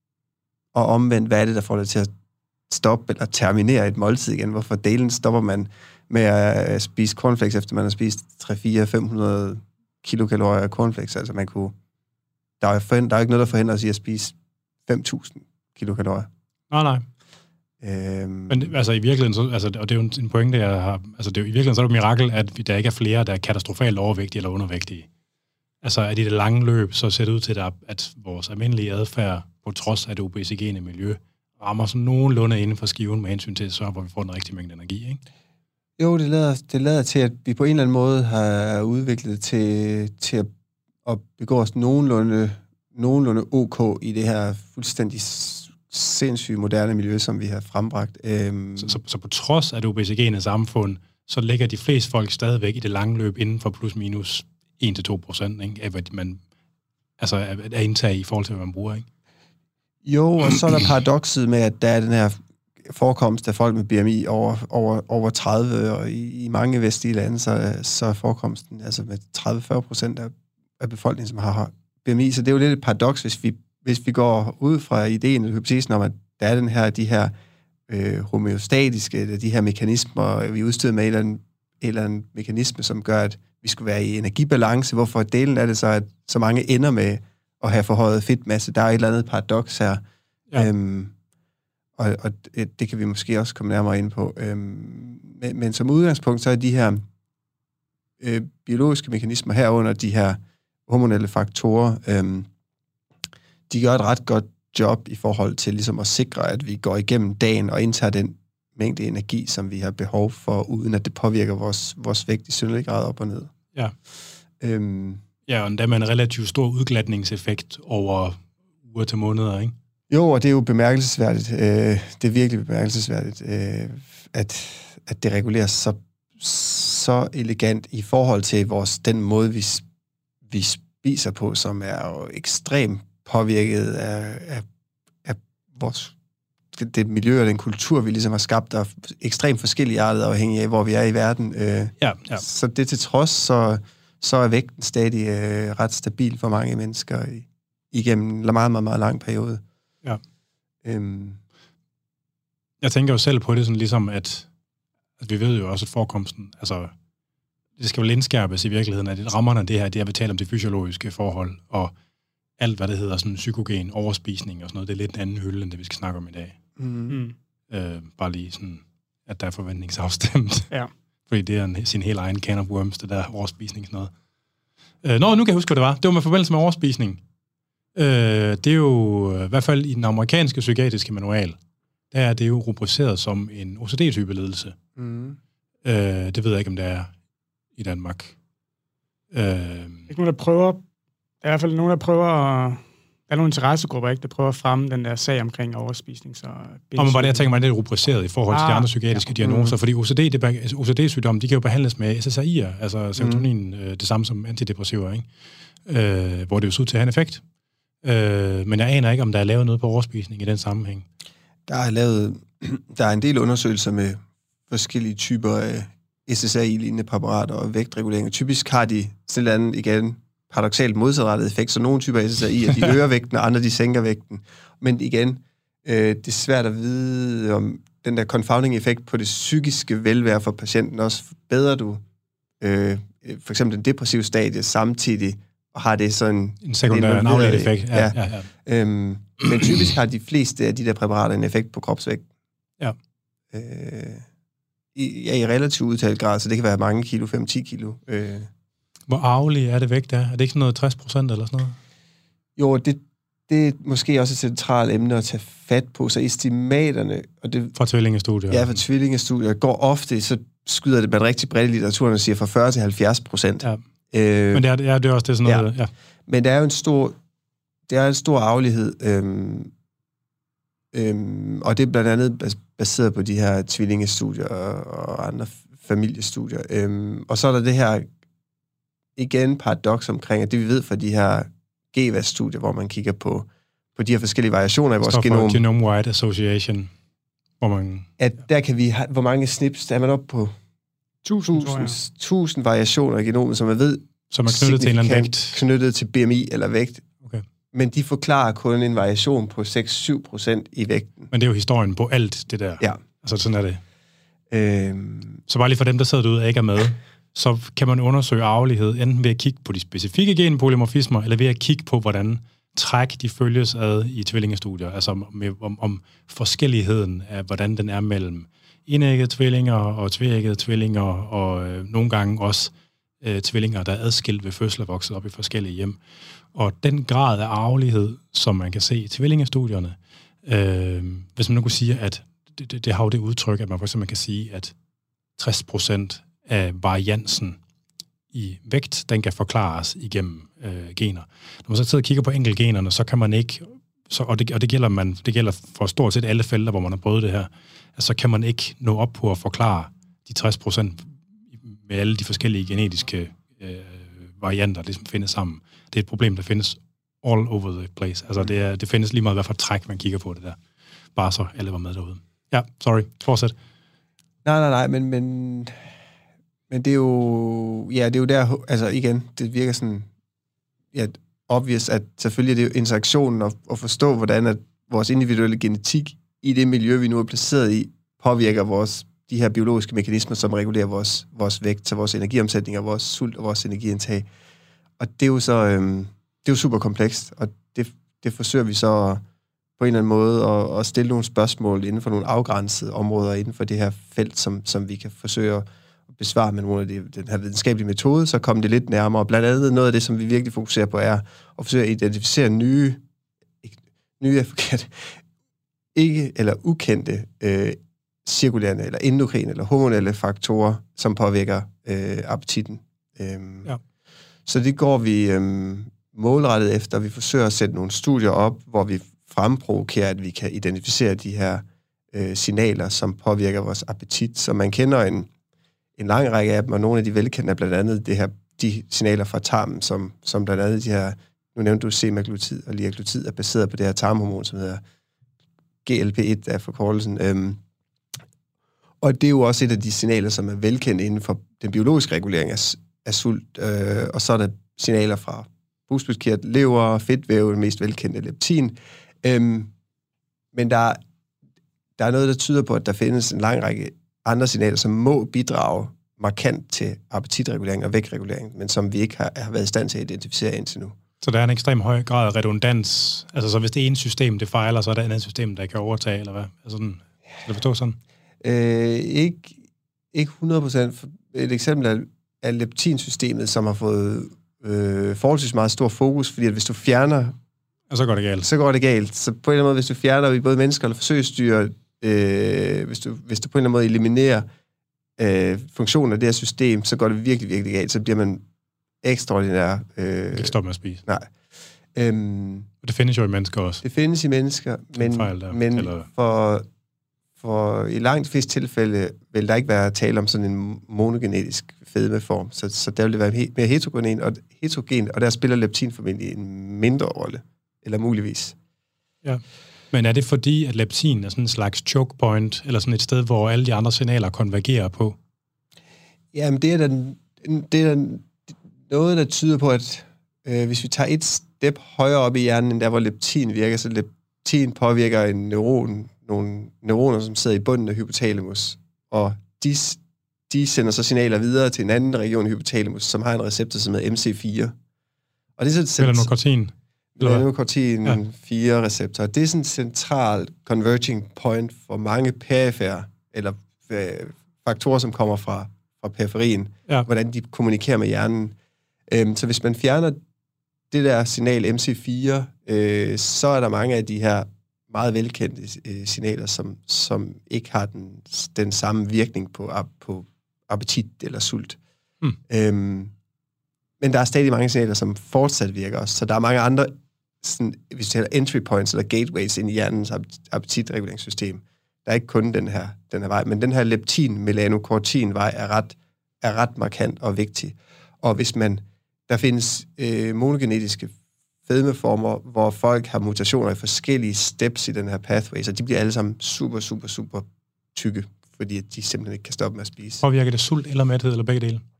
og omvendt, hvad er det, der får dig til at stoppe eller terminere et måltid igen? Hvorfor delen stopper man med at spise cornflakes, efter man har spist tre fire fem hundrede kilokalorier af cornflakes? Altså man kunne... Der er, for, der er ikke noget, der forhindrer os i at spise fem tusind kilokalorier. Nej, nej. Øhm, Men altså i virkeligheden, så, altså, og det er jo en pointe, jeg har, altså det er jo, i virkeligheden så er det et mirakel, at der ikke er flere, der er katastrofalt overvægtige eller undervægtige. Altså at i det lange løb, så ser det ud til, at, at vores almindelige adfærd, på trods af det obesogene miljø, rammer sådan nogenlunde inden for skiven med hensyn til at sørge, hvor vi får den rigtige mængde energi, ikke? Jo, det lader, det lader til, at vi på en eller anden måde har udviklet til, til at, at begå os nogenlunde, nogenlunde ok i det her fuldstændig sindssygt moderne miljø, som vi har frembragt. Øhm. Så, så, så på trods af det obesogene samfund, så ligger de fleste folk stadigvæk i det lange løb inden for plus minus en til to procent, ikke, af hvad man altså er indtaget i forhold til, hvad man bruger, ikke? Jo, og så er der paradokset med, at der er den her forekomst af folk med B M I over, over, over tredive, og i, i mange vestlige lande, så, så er forekomsten altså med tredive til fyrre procent af, af befolkningen, som har B M I. Så det er jo lidt et paradoks, hvis vi, hvis vi går ud fra ideen eller hypotesen om, at der er den her, de her øh, homeostatiske, eller de her mekanismer, vi er udstyret med en eller anden eller en mekanisme, som gør, at vi skulle være i energibalance. Hvorfor delen er det så, at så mange ender med at have forhøjet fedtmasse? Der er et eller andet paradoks her. Ja. Øhm, og, og det, det kan vi måske også komme nærmere ind på. Øhm, men, men som udgangspunkt, så er de her øh, biologiske mekanismer herunder, de her hormonelle faktorer, øhm, de gør et ret godt job i forhold til ligesom at sikre, at vi går igennem dagen og indtager den mængde energi, som vi har behov for, uden at det påvirker vores, vores vægt i synderlig grad op og ned. Ja. Øhm, ja, og der med en relativt stor udglatningseffekt over uger til måneder, ikke? Jo, og det er jo bemærkelsesværdigt. Øh, det er virkelig bemærkelsesværdigt, øh, at, at det reguleres så, så elegant i forhold til vores, den måde, vi, vi spiser på, som er jo ekstremt påvirket af, af, af vores, det, det miljø og den kultur, vi ligesom har skabt, der er ekstremt forskellige arter, afhængig af, hvor vi er i verden. Øh, ja, ja. Så det til trods, så, så er vægten stadig øh, ret stabil for mange mennesker i, igennem en meget, meget, meget lang periode. Ja. Øhm. Jeg tænker jo selv på det sådan ligesom, at, at vi ved jo også, at forekomsten, altså, det skal jo indskærpes i virkeligheden, at rammerne af det her, det er, at vi taler om det fysiologiske forhold, og alt, hvad det hedder, sådan psykogen, overspisning og sådan noget, det er lidt en anden hylde, end det, vi skal snakke om i dag. Mm. Øh, bare lige sådan, at der er forventningsafstemt. Ja. Fordi det er en, sin helt egen can of worms, det der overspisning sådan noget. Øh, nå, nu kan jeg huske, hvad det var. Det var med forbindelse med overspisning. Øh, det er jo, i hvert fald i den amerikanske psykiatriske manual, der er det jo rubriceret som en O C D-type lidelse. Mm. Øh, det ved jeg ikke, om det er i Danmark. Øh, ikke nogen, der prøver, der er i hvert fald nogen, der prøver at, der er nogle interessegrupper, ikke, der prøver at fremme den der sag omkring overspisning. Så og men bare det, jeg tænker mig, det er rubriceret i forhold til ah, de andre psykiatriske ja. diagnoser, mm. fordi O C D, det, O C D-sygdomme, de kan jo behandles med S S R I'er, altså serotonin, mm. øh, det samme som antidepressiver, ikke? Øh, hvor det jo ser ud til at have en effekt. Øh, men jeg aner ikke, om der er lavet noget på overspisning i den sammenhæng. Der er lavet, der er en del undersøgelser med forskellige typer af S S R I-lignende præparater og vægtregulering. Typisk har de sådan andet igen paradoksalt modsatrettet effekt, så nogle typer af S S R I, de øger vægten, og andre de sænker vægten. Men igen, øh, det er svært at vide, om den der confounding-effekt på det psykiske velvære for patienten også forbedrer du øh, for eksempel den depressive stadie samtidig, og har det sådan en sekundær, en afledt effekt. Ja, ja. Ja, ja. Øhm, men typisk har de fleste af de der præparater en effekt på kropsvægt. Ja. Øh, i, ja, i relativt udtalt grad, så det kan være mange kilo, fem til ti kilo. Øh. Hvor arvelig er det vægt der? Er det ikke sådan noget tres procent eller sådan noget? Jo, det, det er måske også et centralt emne at tage fat på, så estimaterne... Og det, fra tvillingestudier. Ja, fra tvillingestudier går ofte, så skyder det med rigtig bredt i litteraturen og siger fra fyrre til halvfjerds procent. Ja. Øh, men det er, ja, det er også det sådan noget... Ja. Ja. Men der er jo en stor... Der er en stor arvelighed, øhm, øhm, og det er blandt andet baseret på de her tvillingestudier og, og andre familiestudier. Øhm, og så er der det her, igen, paradoks omkring, at det vi ved fra de her G V A S-studier, hvor man kigger på, på de her forskellige variationer i vores genom. Genome-wide association, hvor man... At der kan vi have, hvor mange snips, der er man oppe på tusind, tusind, tusind variationer i genomet, som man ved, som er knyttet til en eller anden vægt. Knyttet til B M I eller vægt. Okay. Men de forklarer kun en variation på seks til syv procent i vægten. Men det er jo historien på alt det der. Ja. Altså sådan er det. Øhm... Så bare lige for dem, der sidder derude og ikke er med, så kan man undersøge arvelighed, enten ved at kigge på de specifikke genpolymorfismer, eller ved at kigge på, hvordan træk de følges ad i tvillingestudier. Altså med, om, om forskelligheden af, hvordan den er mellem enæggede tvillinger og tveæggede tvillinger, og øh, nogle gange også øh, tvillinger, der er adskilt ved fødsel og vokset op i forskellige hjem. Og den grad af arvelighed, som man kan se i tvillingestudierne, øh, hvis man nu kunne sige, at det, det, det har jo det udtryk, at man for eksempel kan sige, at tres procent af variansen i vægt, den kan forklares igennem øh, gener. Når man så sidder og kigger på enkeltgenerne, så kan man ikke, så, og, det, og det, gælder man, det gælder for stort set alle felter, hvor man har prøvet det her, altså, så kan man ikke nå op på at forklare de tres procent med alle de forskellige genetiske øh, varianter, der ligesom findes sammen. Det er et problem, der findes all over the place. Altså, det, er, det findes lige meget, hvad for træk man kigger på det der. Bare så alle var med derude. Ja, sorry. Fortsæt. Nej, nej, nej, men, men, men det er jo, ja, det er jo der, altså igen, det virker sådan, ja, obvious, at selvfølgelig er det jo interaktionen og, og forstå, hvordan at vores individuelle genetik i det miljø, vi nu er placeret i, påvirker vores de her biologiske mekanismer, som regulerer vores, vores vægt, så vores energiomsætning og vores sult og vores energiindtag. Og det er jo så øhm, det er jo super komplekst, og det, det forsøger vi så på en eller anden måde at, at stille nogle spørgsmål inden for nogle afgrænsede områder inden for det her felt, som, som vi kan forsøge at besvare med nogle af de, den her videnskabelige metode, så kommer det lidt nærmere. Blandt andet noget af det, som vi virkelig fokuserer på, er at forsøge at identificere nye, ikke, nye er forkert, ikke eller ukendte øh, cirkulerende eller endokrine eller hormonelle faktorer, som påvirker øh, appetitten. Øhm, ja. Så det går vi øh, målrettet efter. Vi forsøger at sætte nogle studier op, hvor vi fremprovokerer, at vi kan identificere de her øh, signaler, som påvirker vores appetit. Så man kender en, en lang række af dem, og nogle af de velkendte er blandt andet det her, de signaler fra tarmen, som, som blandt andet de her, nu nævnte du semaglutid og liraglutid, er baseret på det her tarmhormon, som hedder G L P et, er forkortelsen. Øhm, og det er jo også et af de signaler, som er velkendt inden for den biologiske regulering af, af sult. Øh, og så er der signaler fra bugspytkirtel, lever, fedtvæv, den mest velkendte leptin. Øhm, men der, der er noget, der tyder på, at der findes en lang række andre signaler, som må bidrage markant til appetitregulering og vægtregulering, men som vi ikke har, har været i stand til at identificere indtil nu. Så der er en ekstrem høj grad af redundans. Altså, så hvis det ene system, det fejler, så er der et andet system, der kan overtage, eller hvad? Altså, sådan, skal du forstå sådan? Øh, ikke, ikke hundrede procent. Et eksempel er, er leptinsystemet, som har fået øh, forholdsvis meget stor fokus, fordi at hvis du fjerner... Og så går det galt. Så går det galt. Så på en eller anden måde, hvis du fjerner i både mennesker eller forsøgsdyr, øh, hvis, du, hvis du på en eller anden måde eliminerer øh, funktionen af det her system, så går det virkelig, virkelig galt. Så bliver man ekstraordinær... Øh, ikke stoppe med at spise. Nej. Øhm, det findes jo i mennesker også. Det findes i mennesker, men, fejl der, men for, for i langt de fleste tilfælde vil der ikke være tale om sådan en monogenetisk fedmeform. Så, så der vil det være mere heterogen, og, heterogen, og der spiller leptin formentlig en mindre rolle. Eller muligvis. Ja. Men er det fordi, at leptin er sådan en slags choke point, eller sådan et sted, hvor alle de andre signaler konvergerer på? Jamen, det er, den, det er den, noget, der tyder på, at øh, hvis vi tager et step højere op i hjernen, end der, hvor leptin virker, så leptin påvirker en neuron, nogle neuroner, som sidder i bunden af hypotalamus, og de, de sender så signaler videre til en anden region i hypotalamus, som har en receptor, som hedder M C fire. Og det er så melanokortin. melanokortin ja. fire receptorer. Det er sådan en central converging point for mange perifære, eller øh, faktorer, som kommer fra, fra periferien, ja. Hvordan de kommunikerer med hjernen. Øhm, så hvis man fjerner det der signal M C fire, øh, så er der mange af de her meget velkendte øh, signaler, som, som ikke har den, den samme virkning på, på appetit eller sult. Mm. Øhm, men der er stadig mange signaler, som fortsat virker også. Så der er mange andre, sådan, hvis vi taler entry points eller gateways ind i hjernens appetitreguleringssystem. Der er ikke kun den her, den her vej, men den her leptin-melanokortin-vej er ret, er ret markant og vigtig. Og hvis man, der findes øh, monogenetiske fedmeformer, hvor folk har mutationer i forskellige steps i den her pathway, så de bliver alle sammen super, super, super tykke, fordi de simpelthen ikke kan stoppe med at spise. Påvirker det sult eller mæthed, eller begge dele?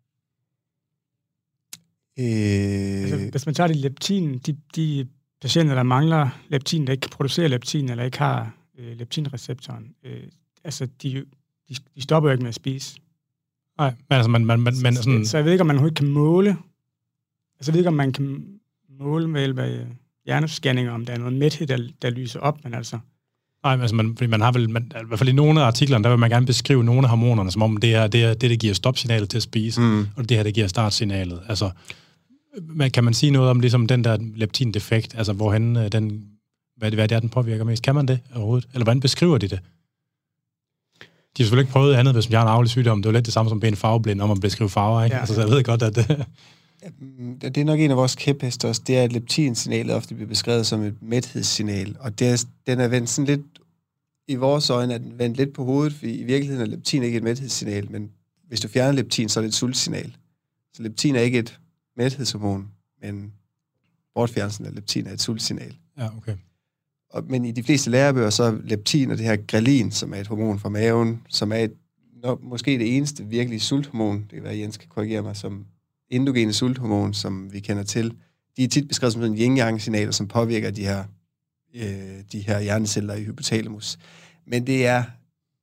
Øh... Altså, hvis man tager de leptin, de, de patienter, der mangler leptin, der ikke kan producere leptin, eller ikke har øh, leptinreceptoren, øh, altså, de, de, de stopper jo ikke med at spise. Nej, men altså, man... man, man, man så, sådan... så jeg ved ikke, om man overhovedet kan måle, altså jeg ved ikke, om man kan måle med hjælp af hjernescanninger, om der er noget mæthed, der, der lyser op, men altså... Nej, altså man, fordi man har vel, man, i hvert fald i nogle af artiklerne, der vil man gerne beskrive nogle af hormonerne, som om det er det, er, det, der giver stopsignalet til at spise, mm. og det her, det giver startsignalet. Altså, man, kan man sige noget om ligesom den der leptin-defekt, altså hvorhen den, hvad, hvad det er, den påvirker mest? Kan man det overhovedet? Eller hvordan beskriver de det? De har selvfølgelig ikke prøvet andet, hvis man har en arvelig sygdom. Det er jo lidt det samme som en farveblind, om at beskrive farver, ikke? Ja. Altså, så jeg ved godt, at det... Det er nok en af vores kæpheste også, det er, at leptinsignalet ofte bliver beskrevet som et mæthedssignal, og det er, den er vendt sådan lidt, i vores øjne er den vendt lidt på hovedet, fordi i virkeligheden er leptin ikke et mæthedssignal, men hvis du fjerner leptin, så er det et sultsignal. Så leptin er ikke et mæthedshormon, men bortfjernelsen af leptin er et sultsignal. Ja, okay. Og, men i de fleste lærebøger, så er leptin og det her grelin, som er et hormon fra maven, som er et, nok, måske det eneste virkelige sulthormon, det kan være, Jens kan korrigere mig, som endogene sulthormon, som vi kender til, de er tit beskrevet som sådan yin-yang-signaler, som påvirker de her, øh, de her hjerneceller i hypotalamus. Men det er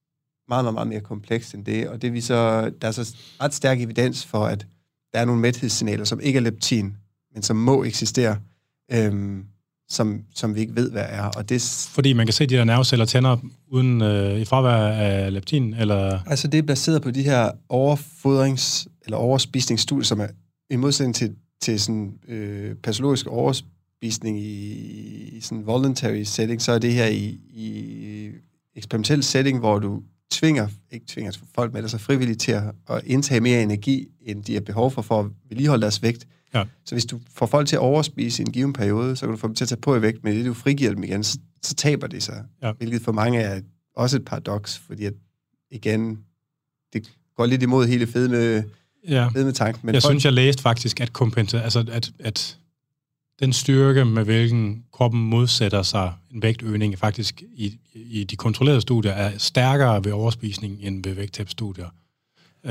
meget, meget, meget mere komplekst end det, og det vi så, der er så ret stærk evidens for, at der er nogle mæthedssignaler, som ikke er leptin, men som må eksistere, øhm, som, som vi ikke ved, hvad er. Og det, fordi man kan se, at de der nerveceller tænder uden øh, i fravær af leptin, eller? Altså det er baseret på de her overfodrings- eller overspisningsstudier, som er i modsætning til, til sådan øh, patologisk overspisning i, i sådan voluntary setting, så er det her i, i eksperimentel setting, hvor du tvinger, ikke tvinger folk med, altså frivilligt til at, at indtage mere energi, end de har behov for, for at vedligeholde deres vægt. Ja. Så hvis du får folk til at overspise i en given periode, så kan du få dem til at tage på i vægt, men det du frigiver dem igen, så, så taber de sig. Ja. Hvilket for mange er også et paradoks, fordi at, igen, det går lidt imod hele fedme, ja. fedme tanken. Men jeg folk... synes, jeg læste faktisk, at kompensa- altså at, at den styrke, med hvilken kroppen modsætter sig en vægtøgning, faktisk i, i de kontrollerede studier, er stærkere ved overspisning end ved vægttabsstudier. Øh,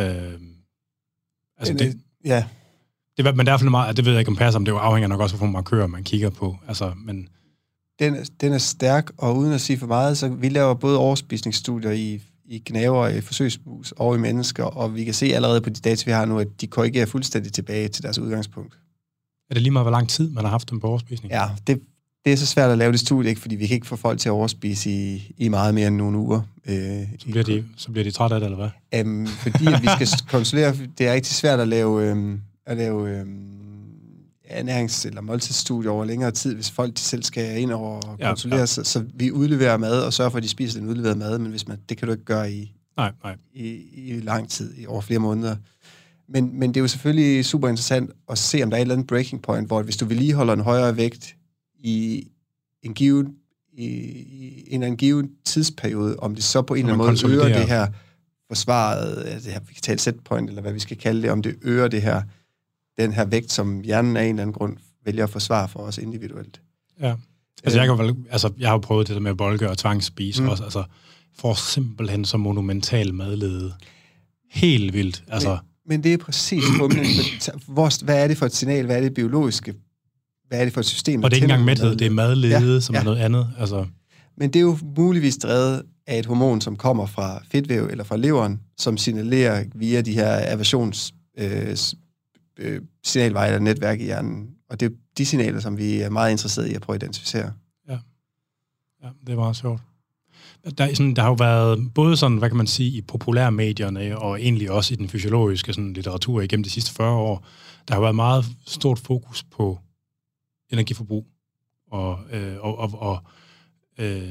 altså men, det, ja. det, men derfor meget, det ved jeg ikke om passer, men det afhænger nok også af, hvor man kører, man kigger på. Altså, men den, den er stærk, og uden at sige for meget, så vi laver både overspisningsstudier i, i gnaver, i forsøgsmus og i mennesker, og vi kan se allerede på de data, vi har nu, at de korrigerer fuldstændig tilbage til deres udgangspunkt. Er det lige meget, hvor lang tid man har haft dem på overspisning? Ja, det, det er så svært at lave det studie, ikke? Fordi vi kan ikke få folk til at overspise i, i meget mere end nogle uger. Øh, så, bliver de, så bliver de trætte af det, eller hvad? Um, fordi at vi skal kontrollere, det er rigtig svært at lave, øhm, at lave øhm, ernærings- eller måltidsstudier over længere tid, hvis folk selv skal ind over og kontrollere. Ja, ja. Så, så vi udleverer mad og sørger for, at de spiser den udleverede mad, men hvis man, det kan du ikke gøre i, nej, nej. i, i lang tid, i over flere måneder. Men, men det er jo selvfølgelig super interessant at se, om der er et eller andet breaking point, hvor hvis du vedligeholder en højere vægt i en given, i, i en eller anden given tidsperiode, om det så på en eller anden måde øger det her forsvaret, det her vital set point, eller hvad vi skal kalde det, om det øger det her, den her vægt, som hjernen af en eller anden grund vælger at forsvare for os individuelt. Ja. Altså, jeg, kan, altså, jeg har jo prøvet det der med bolke og tvangsspise mm. også, altså, for simpelthen så monumental madlede. Helt vildt, altså. Men, Men det er præcis humlen. Hvad er det for et signal? Hvad er det biologiske? Hvad er det for et system? Og det er ikke engang mæthed, det er madlede, ja, som ja. er noget andet. Altså. Men det er jo muligvis drevet af et hormon, som kommer fra fedtvæv eller fra leveren, som signalerer via de her aversions øh, øh, signalveje eller netværk i hjernen. Og det er de signaler, som vi er meget interesserede i at prøve at identificere. Ja, ja, det er meget sjovt. Der, sådan, der har jo været både sådan, hvad kan man sige, i populærmedierne, og egentlig også i den fysiologiske sådan, litteratur igennem de sidste fyrre år, der har været meget stort fokus på energiforbrug og, øh, og, og, og øh,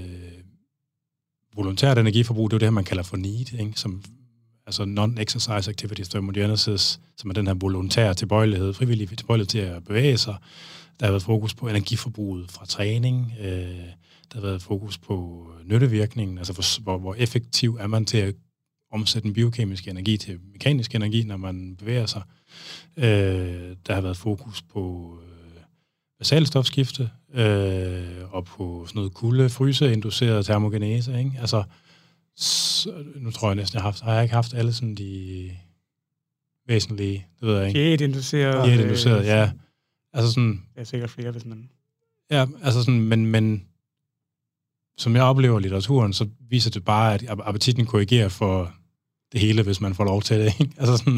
volontært energiforbrug. Det er jo det her, man kalder for need, ikke? Som, altså non-exercise activities thermogenesis, som er den her volontære tilbøjelighed, frivillig tilbøjelighed til at bevæge sig. Der har været fokus på energiforbruget fra træning. Øh, der har været fokus på nyttevirkningen, altså hvor, hvor effektiv er man til at omsætte den biokemiske energi til mekanisk energi, når man bevæger sig. Øh, der har været fokus på øh, basalstofskifte øh, og på sådan noget kulde, fryse-induceret termogenese, ikke? Altså, så, nu tror jeg næsten, jeg har, haft, har jeg ikke haft alle sådan de væsentlige, det ved jeg ikke. Diætinduceret. Diætinduceret, ja. Altså sådan... Det er sikkert flere, hvis man... Ja, altså sådan, men, men som jeg oplever litteraturen, så viser det bare, at appetitten korrigerer for det hele, hvis man får lov til det, ikke? Altså sådan...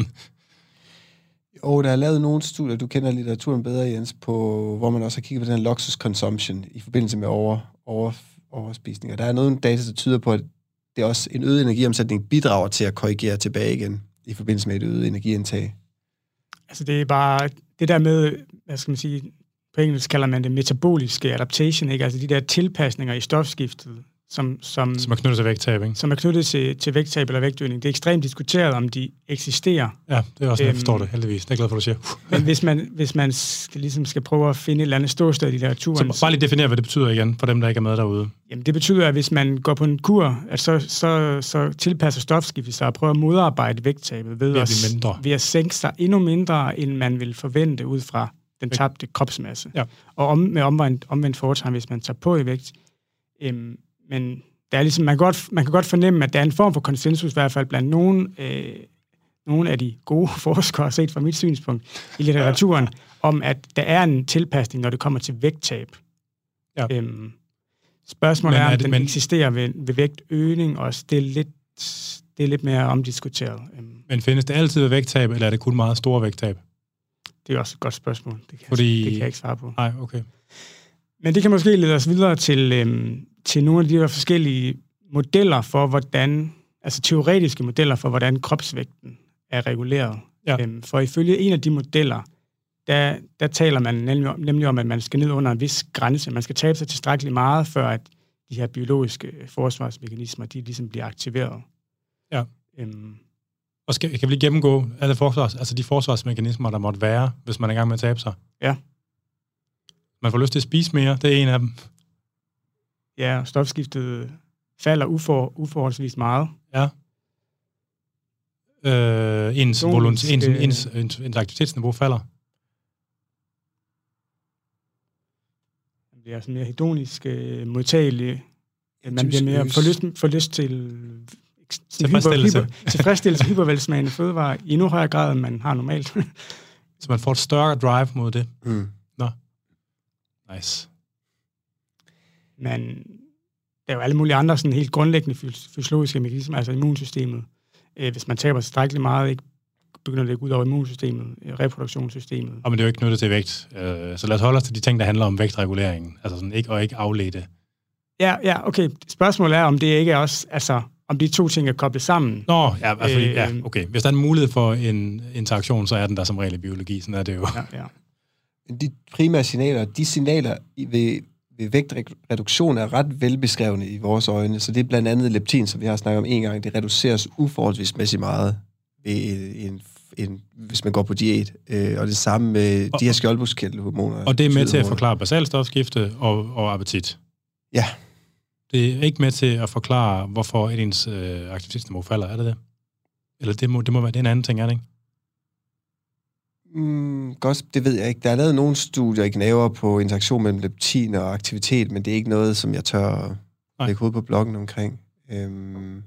Og der er lavet nogle studier, du kender litteraturen bedre, Jens, på, hvor man også har kigget på den her Loxus consumption i forbindelse med over, over, overspisning. Og der er nogle data, der tyder på, at det er også en øget energiomsætning bidrager til at korrigere tilbage igen i forbindelse med et øget energiindtag. Altså det er bare det der med, hvad skal man sige, på engelsk kalder man det metaboliske adaptation, ikke? Altså de der tilpasninger i stofskiftet, som, som, som er knyttet til vægttab, ikke? Som er knyttet til, til vægttab eller vægtøgning. Det er ekstremt diskuteret, om de eksisterer. Ja, det er også, æm, jeg forstår det, heldigvis. Det er glad for, du siger. Men hvis man, hvis man skal, ligesom skal prøve at finde et eller andet ståsted i litteraturen... Så bare lige definere, hvad det betyder igen, for dem, der ikke er med derude. Jamen, det betyder, at hvis man går på en kur, at så, så, så tilpasser stofskiftet sig og prøver at modarbejde vægttabet ved, ved, at, at, ved at sænke sig endnu mindre, end man vil forvente ud fra den tabte kropsmasse. Ja. Og om, med omvendt, omvendt foretegn, hvis man tager på i vægt. Øhm, men der er ligesom, man, kan godt, man kan godt fornemme, at der er en form for konsensus, i hvert fald blandt nogle, øh, nogle af de gode forskere, set fra mit synspunkt i litteraturen, ja. om at der er en tilpasning, når det kommer til vægttab. Ja. Øhm, spørgsmålet er, om er det, den men... eksisterer ved, ved vægtøgning også. Det er lidt det er lidt mere omdiskuteret. Men findes det altid ved vægttab, eller er det kun meget store vægttab? Det er også et godt spørgsmål. Det kan, Fordi... jeg, det kan jeg ikke svare på. Nej, okay. Men det kan måske lede os videre til, øhm, til nogle af de her forskellige modeller for, hvordan, altså teoretiske modeller for, hvordan kropsvægten er reguleret. Ja. Øhm, for ifølge en af de modeller, der, der taler man nemlig om, nemlig om, at man skal ned under en vis grænse. Man skal tabe sig tilstrækkeligt meget, før at de her biologiske forsvarsmekanismer, de ligesom bliver aktiveret. Ja. Øhm, Og skal, kan vi lige gennemgå alle forsvars, altså de forsvarsmekanismer, der måtte være, hvis man er i gang med at tabe sig? Ja. Man får lyst til at spise mere, det er en af dem. Ja, stofskiftet falder ufor, uforholdsvis meget. Ja. Øh, ens, volum, ens, øh, ens, ens, ens aktivitetsniveau falder. Man bliver sådan mere hedonisk øh, modtagelig. Man bliver mere for lyst, for lyst til tilfredsstillelse. Hyper, hyper, tilfredsstillelse hypervelsmagende fødevarer i endnu højere grad, end man har normalt. Så man får et større drive mod det. Mm. Nå. Nice. Men der er jo alle mulige andre sådan helt grundlæggende fysiologiske mekanismer, altså immunsystemet. Hvis man taber tilstrækkeligt meget, ikke begynder det at gå ud over immunsystemet, reproduktionssystemet. Og men det er jo ikke knyttet til vægt. Så lad os holde os til de ting, der handler om vægtreguleringen. Altså sådan ikke, og ikke aflede. Ja, ja, okay. Spørgsmålet er, om det ikke er også, altså, om de to ting er koblet sammen. Nå, ja, altså, øh, ja, okay. Hvis der er en mulighed for en interaktion, så er den der som regel i biologi. Sådan er det jo. Ja, ja. De primære signaler, de signaler ved, ved vægtreduktion er ret velbeskrevne i vores øjne, så det er blandt andet leptin, som vi har snakket om en gang, det reduceres uforholdsmæssigt meget, ved en, en, hvis man går på diæt, øh, og det samme med og, de her skjoldbruskkirtelhormoner. Og det er med til at forklare basalstofskifte og, og appetit. Ja. Det er ikke med til at forklare, hvorfor ens øh, aktivitetsniveau falder, er det det? Eller det må, det må være det er en anden ting, er det ikke? Mm, godt, det ved jeg ikke. Der er lavet nogle studier i Gnaver på interaktion mellem leptin og aktivitet, men det er ikke noget, som jeg tør lægge hovedet på bloggen omkring. Øhm.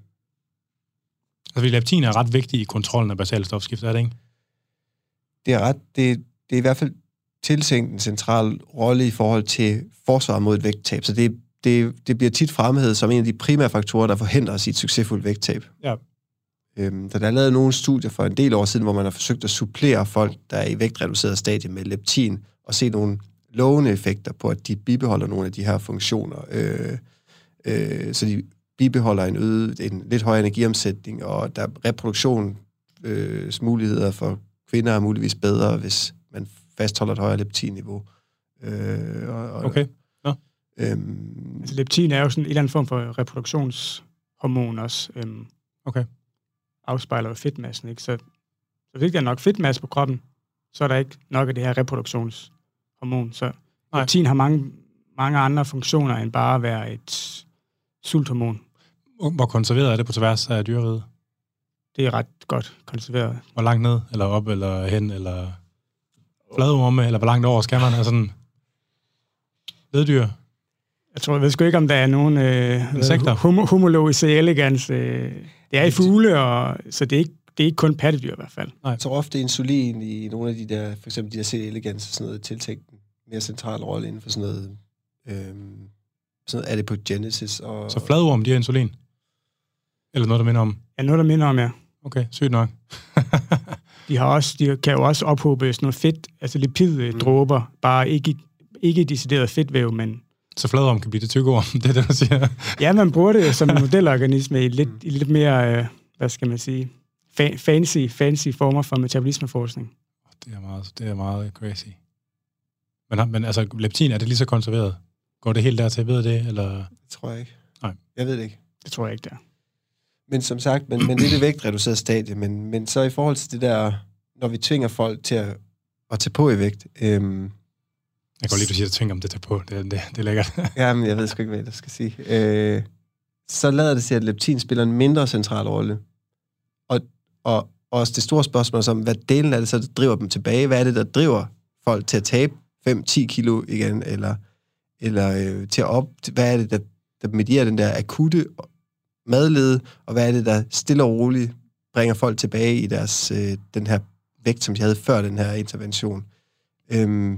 Altså, leptin er ret vigtig i kontrollen af basalstofskifte, er det ikke? Det er ret. Det, det er i hvert fald tiltænkt en central rolle i forhold til forsvar mod et vægttab, så det, det, det bliver tit fremhævet som en af de primære faktorer, der forhindrer os i et succesfuldt vægttab. Ja. Øhm, der er lavet nogle studier for en del år siden, hvor man har forsøgt at supplere folk, der er i vægtreduceret stadie med leptin, og se nogle lovende effekter på, at de bibeholder nogle af de her funktioner. Øh, øh, så de bibeholder en øget, en lidt højere energiomsætning, og der er reproduktionsmuligheder øh, for kvinder er muligvis bedre, hvis man fastholder et højere leptinniveau. Øh, og, og, okay. Ja. Øhm, altså, leptin er jo sådan en eller anden form for reproduktionshormon også. Øhm, okay. Afspejler jo fedtmassen, ikke? Så, så hvis ikke der er nok fedtmasse på kroppen, så er der ikke nok af det her reproduktionshormon. Så Nej. leptin har mange, mange andre funktioner, end bare at være et sulthormon. Hvor konserveret er det på tværs af dyreriget? Det er ret godt konserveret. Hvor langt ned, eller op, eller hen, eller fladorme, eller hvor langt over skal man? Altså sådan leddyr? Jeg tror, jeg ved sgu ikke, om der er nogen øh, hom- homolog C. elegans. Øh, det er i fugle, og, så det er, ikke, det er ikke kun pattedyr i hvert fald. Nej. Jeg tror ofte insulin i nogle af de der, for eksempel de der C. elegans og sådan noget, tiltænkt en mere central rolle inden for sådan noget, øh, sådan noget adipogenesis. Og, så fladorm, de har insulin? Eller noget, der minder om? Ja, noget, der minder om, ja. Okay, sygt nok. de, har også, de kan jo også ophobe sådan noget fedt, altså lipiddråber, mm. bare ikke, ikke decideret fedtvæv, men så fladorm kan blive det tykke orm, det er det, du siger. Ja, man bruger det som en modelorganisme i lidt, mm. i lidt mere, øh, hvad skal man sige, fa- fancy, fancy former for metabolismeforskning. Det er meget, det er meget crazy. Men, men altså, leptin, er det lige så konserveret? Går det helt dertil, ved det, eller? Det tror jeg ikke. Nej. Jeg ved det ikke. Det tror jeg ikke, der. Men som sagt, men, men det er det vægtreducerede stadie, men, men så i forhold til det der, når vi tvinger folk til at, at tage på i vægt, øhm, jeg kan lige, du siger, at tænke om det tager på. Det, det, det er lækkert. Jamen, jeg ved sgu ikke, hvad jeg skal sige. Øh, så lader det sig, at leptin spiller en mindre central rolle. Og, og også det store spørgsmål om, hvad delen af det så det driver dem tilbage? Hvad er det, der driver folk til at tabe fem til ti kilo igen? Eller, eller øh, til at op... Hvad er det, der, der medierer den der akutte madlede? Og hvad er det, der stille og roligt bringer folk tilbage i deres øh, den her vægt, som de havde før den her intervention? Øh,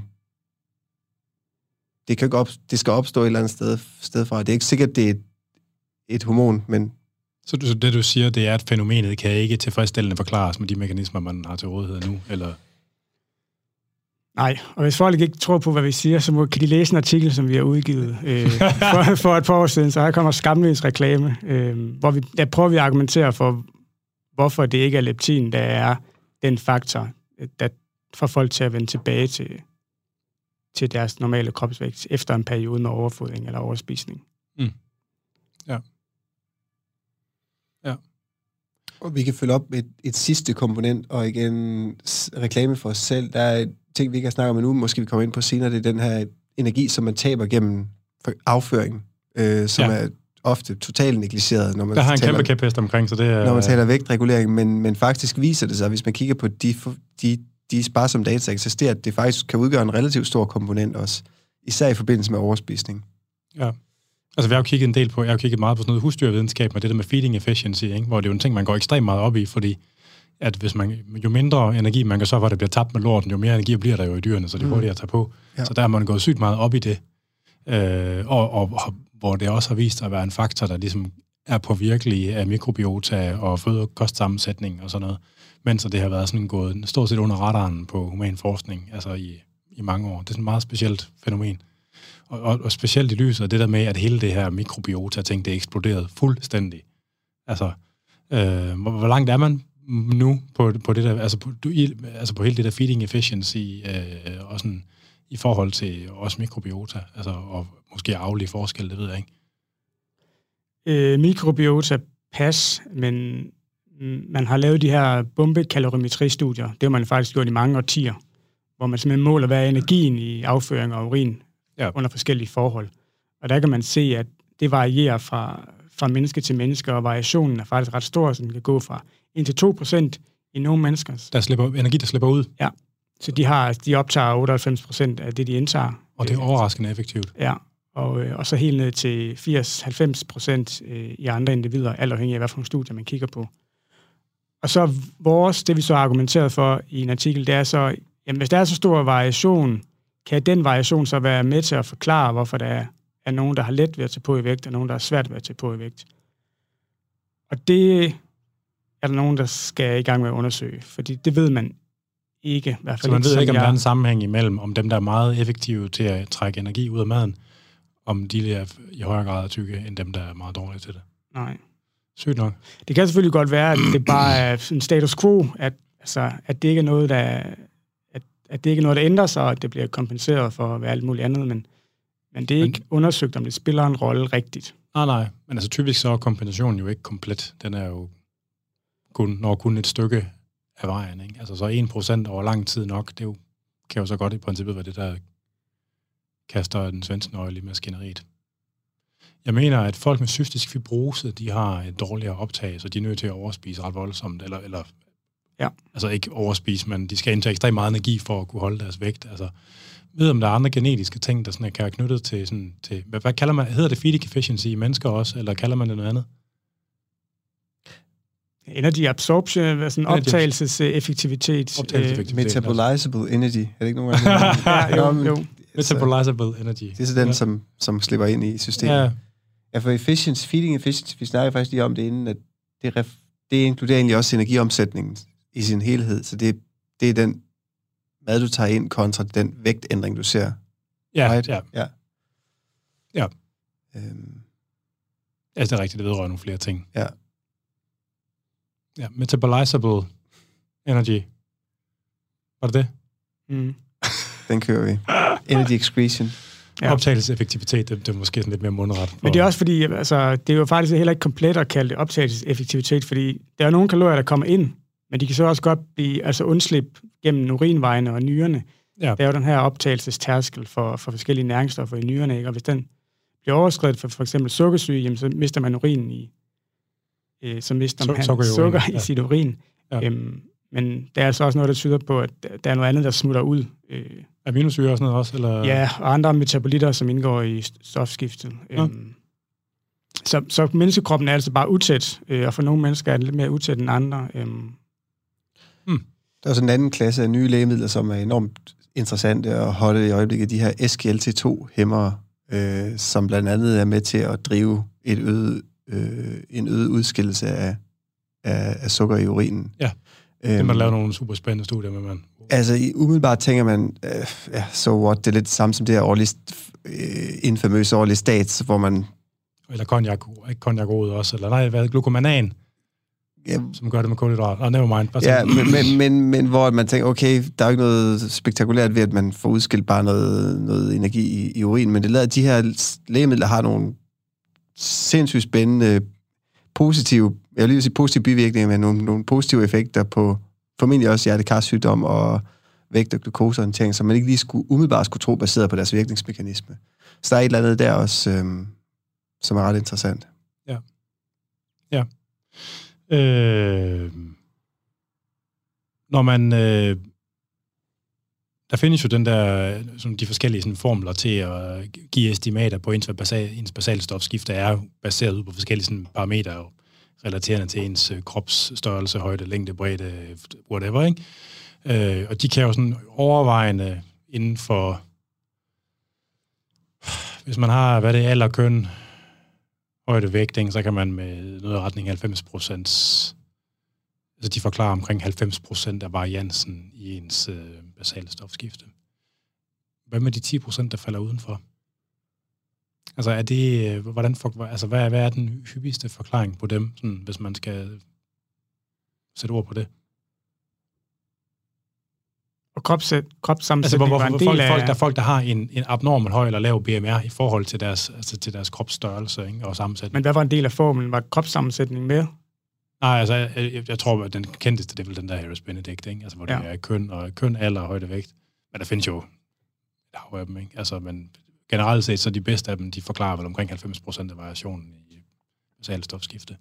Det, kan op, det skal opstå et eller andet sted, sted fra. Det er ikke sikkert, det er et, et hormon, men Så det, du siger, det er, at fænomenet kan ikke tilfredsstillende forklares med de mekanismer, man har til rådighed nu, eller? Nej, og hvis folk ikke tror på, hvad vi siger, så må, kan de læse en artikel, som vi har udgivet øh, for, for et par år siden, så her kommer Skamløs reklame, øh, hvor vi, der prøver vi at argumentere for, hvorfor det ikke er leptin, der er den faktor, der får folk til at vende tilbage til, til deres normale kropsvægt efter en periode med overfodring eller overspisning. Mm. Ja. Ja. Og vi kan følge op med et, et sidste komponent, og igen reklame for os selv. Der er ting, vi ikke har snakket om endnu, måske vi kommer ind på senere, det er den her energi, som man taber gennem afføringen, øh, som ja. er ofte totalt negligeret, når man der har en taler, kæmpe kæphest omkring, så det er... Når man taler vægtregulering, men, men faktisk viser det sig, hvis man kigger på de, de, de sparsomme data, der eksisterer, at det faktisk kan udgøre en relativt stor komponent også, især i forbindelse med overspisning. Ja. Altså, vi har jo kigget en del på, jeg har jo kigget meget på sådan noget husdyrvidenskab, med det der med feeding efficiency, ikke? Hvor det er jo en ting, man går ekstremt meget op i, fordi at hvis man, jo mindre energi man kan så for, at det bliver tabt med lorten, jo mere energi bliver der jo i dyrene, så det er hurtigt at tage på. Ja. Så der har man gået sygt meget op i det. Øh, og, og, og hvor det også har vist sig at være en faktor, der ligesom er påvirkelig af mikrobiota og fødekostsammensætning og sådan noget. Mens det har været sådan gået stort set under radaren på human forskning, altså i, i mange år. Det er sådan et meget specielt fænomen. Og, og, og specielt i lyset af det der med, at hele det her mikrobiota-ting, det er eksploderet fuldstændig. Altså, øh, hvor, hvor langt er man nu på, på det der, altså på, altså på hele det der feeding efficiency, øh, og sådan i forhold til også mikrobiota, altså og måske aflige forskel, det ved jeg ikke. Øh, mikrobiota pas, men man har lavet de her bombekalorimetristudier, det har man faktisk gjort i mange årtier, hvor man simpelthen måler, hvad er energien i afføring og urin ja. under forskellige forhold. Og der kan man se, at det varierer fra, fra menneske til menneske, og variationen er faktisk ret stor, så den kan gå fra en til to procent i nogle mennesker. Der slipper energi, der slipper ud? Ja, så de, har, de optager otteoghalvfems procent af det, de indtager. Og det er overraskende effektivt? Ja, og, og så helt ned til firs til halvfems procent i andre individer, alt afhængig af, hvad for nogle studier man kigger på. Og så vores, det vi så har argumenteret for i en artikel, det er så, jamen hvis der er så stor variation, kan den variation så være med til at forklare, hvorfor der er, er nogen, der har let ved at tage på i vægt, og nogen, der har svært ved at tage på i vægt. Og det er der nogen, der skal i gang med at undersøge, fordi det ved man ikke. I hvert fald så man ikke, ved ikke, om jeg... der er en sammenhæng imellem, om dem, der er meget effektive til at trække energi ud af maden, om de er i højere grad tykke, end dem, der er meget dårlige til det. Nej. Sygt nok. Det kan selvfølgelig godt være, at det bare er en status quo, at, altså, at det ikke er noget, der at, at det ikke er noget, der ændrer sig, og at det bliver kompenseret for at være alt muligt andet, men, men det er ikke men, undersøgt, om det spiller en rolle rigtigt. Nej, nej. Men altså typisk så er kompensationen jo ikke komplet. Den er jo kun, når kun et stykke af vejen, ikke? Altså så en procent over lang tid nok, det jo, kan jo så godt i princippet være det, der kaster den svenske nøgle i maskineriet. Jeg mener, at folk med cystisk fibrose, de har et dårligere optag, så de er nødt til at overspise ret voldsomt, eller, eller ja. altså ikke overspise, men de skal indtage ekstremt meget energi for at kunne holde deres vægt. Altså, ved om der er andre genetiske ting, der sådan kan være knyttet til sådan, til, hvad, hvad kalder man, hedder det feeding efficiency i mennesker også, eller kalder man det noget andet? Energy absorption, sådan optagelseseffektivitet. Optagelseseffektivitet. Metabolizable energy, er det ikke nogen gange? Ja, jo, jo. Metabolizable energy. Det er så den, ja. som, som slipper ind i systemet. Ja, ja for efficiency, feeding efficiency, vi snakker faktisk lige om det inden, at det, ref, det inkluderer egentlig også energiomsætningen i sin helhed, så det, det er den mad, du tager ind, kontra den vægtændring, du ser. Ja, right? ja. Ja. ja. Øhm. Altså, det er rigtigt, det vedrører nogle flere ting. Ja. Ja, metabolizable energy. Var det det? Mm. Den kører vi. Energy excretion. Ja. Optagelseseffektivitet, det, det er måske sådan lidt mere mundret. For... Men det er også fordi, altså, det er jo faktisk heller ikke komplet at kalde det optagelseseffektivitet, fordi der er nogle kalorier, der kommer ind, men de kan så også godt blive altså undslip gennem urinvejene og nyrerne. Ja. Der er jo den her optagelsestærskel for, for forskellige næringsstoffer i nyrerne, ikke? Og hvis den bliver overskredet for for eksempel sukkersyge, jamen, så mister man urinen i øh, så mister man sukker, sukker i, ja. i sit urin. Ja. Øhm, men der er altså også noget, der tyder på, at der er noget andet, der smutter ud. Øh, Aminosyre og sådan noget også? Eller? Ja, og andre metabolitter, som indgår i stofskiftet. Ja. Øhm, så, så menneskekroppen er altså bare utæt, øh, og for nogle mennesker er den lidt mere utæt end andre. Øhm. Hmm. Der er også en anden klasse af nye lægemidler, som er enormt interessante og hotte i øjeblikket. De her S G L T to hæmmere, øh, som blandt andet er med til at drive et øget øh, en øget udskillelse af, af, af sukker i urinen. Ja, det øhm, man laver nogle super spændende studier med, man. Altså, umiddelbart tænker man, øh, ja, so what, det er lidt det samme som det her årlige, øh, infamøse årlige stats, hvor man... Eller konjak, ikke konjakrod også, eller nej, hvad, glucomanan, ja, som gør det med kulhydrat. Oh, never mind. Bare ja, men, men, men, men hvor man tænker, okay, der er jo ikke noget spektakulært ved, at man får udskilt bare noget, noget energi i, i urin, men det lader, at de her lægemidler har nogle sindssygt spændende positive, jeg vil lige sige positive bivirkninger, men nogle, nogle positive effekter på formentlig også hjertekarsygdom og vægt og glukoseorientering, som man ikke lige skulle, umiddelbart skulle tro, baseret på deres virkningsmekanisme. Så der er et eller andet der også, øhm, som er ret interessant. Ja. Ja. Øh, når man... Øh, der findes jo den der, sådan de forskellige sådan, formler til at give estimater på ens, basal, ens basalstofskifte er baseret på forskellige sådan, parametre relaterende til ens øh, kropsstørrelse, højde, længde, bredde, whatever, ikke? Øh, og de kan jo sådan overvejende inden for, hvis man har, hvad det er, alder, køn, højde, vægt, så kan man med noget retning halvfems procent, altså de forklarer omkring halvfems procent af variansen i ens øh, basale stofskifte. Hvad med de ti procent, der falder udenfor? Altså er det, hvordan for, altså hvad, hvad er den hyppigste forklaring på dem, sådan, hvis man skal sætte ord på det? Og kropsæt, kropssammensætning altså, var en del folk, af... folk, der, folk, der har en, en abnormal høj eller lav B M R i forhold til deres, altså til deres kropsstørrelse, ikke, og sammensætning. Men hvad var en del af formlen? Var kropssammensætning med? Nej, altså, jeg, jeg tror, at den kendteste, det er vel den der Harris Benedict, ikke? Altså, hvor det ja. er køn og køn, alder og højde, vægt. Men der findes jo et hav af dem, ikke? Altså, men generelt set, så de bedste af dem, de forklarer vel omkring halvfems procent af variationen i basalt stofskifte.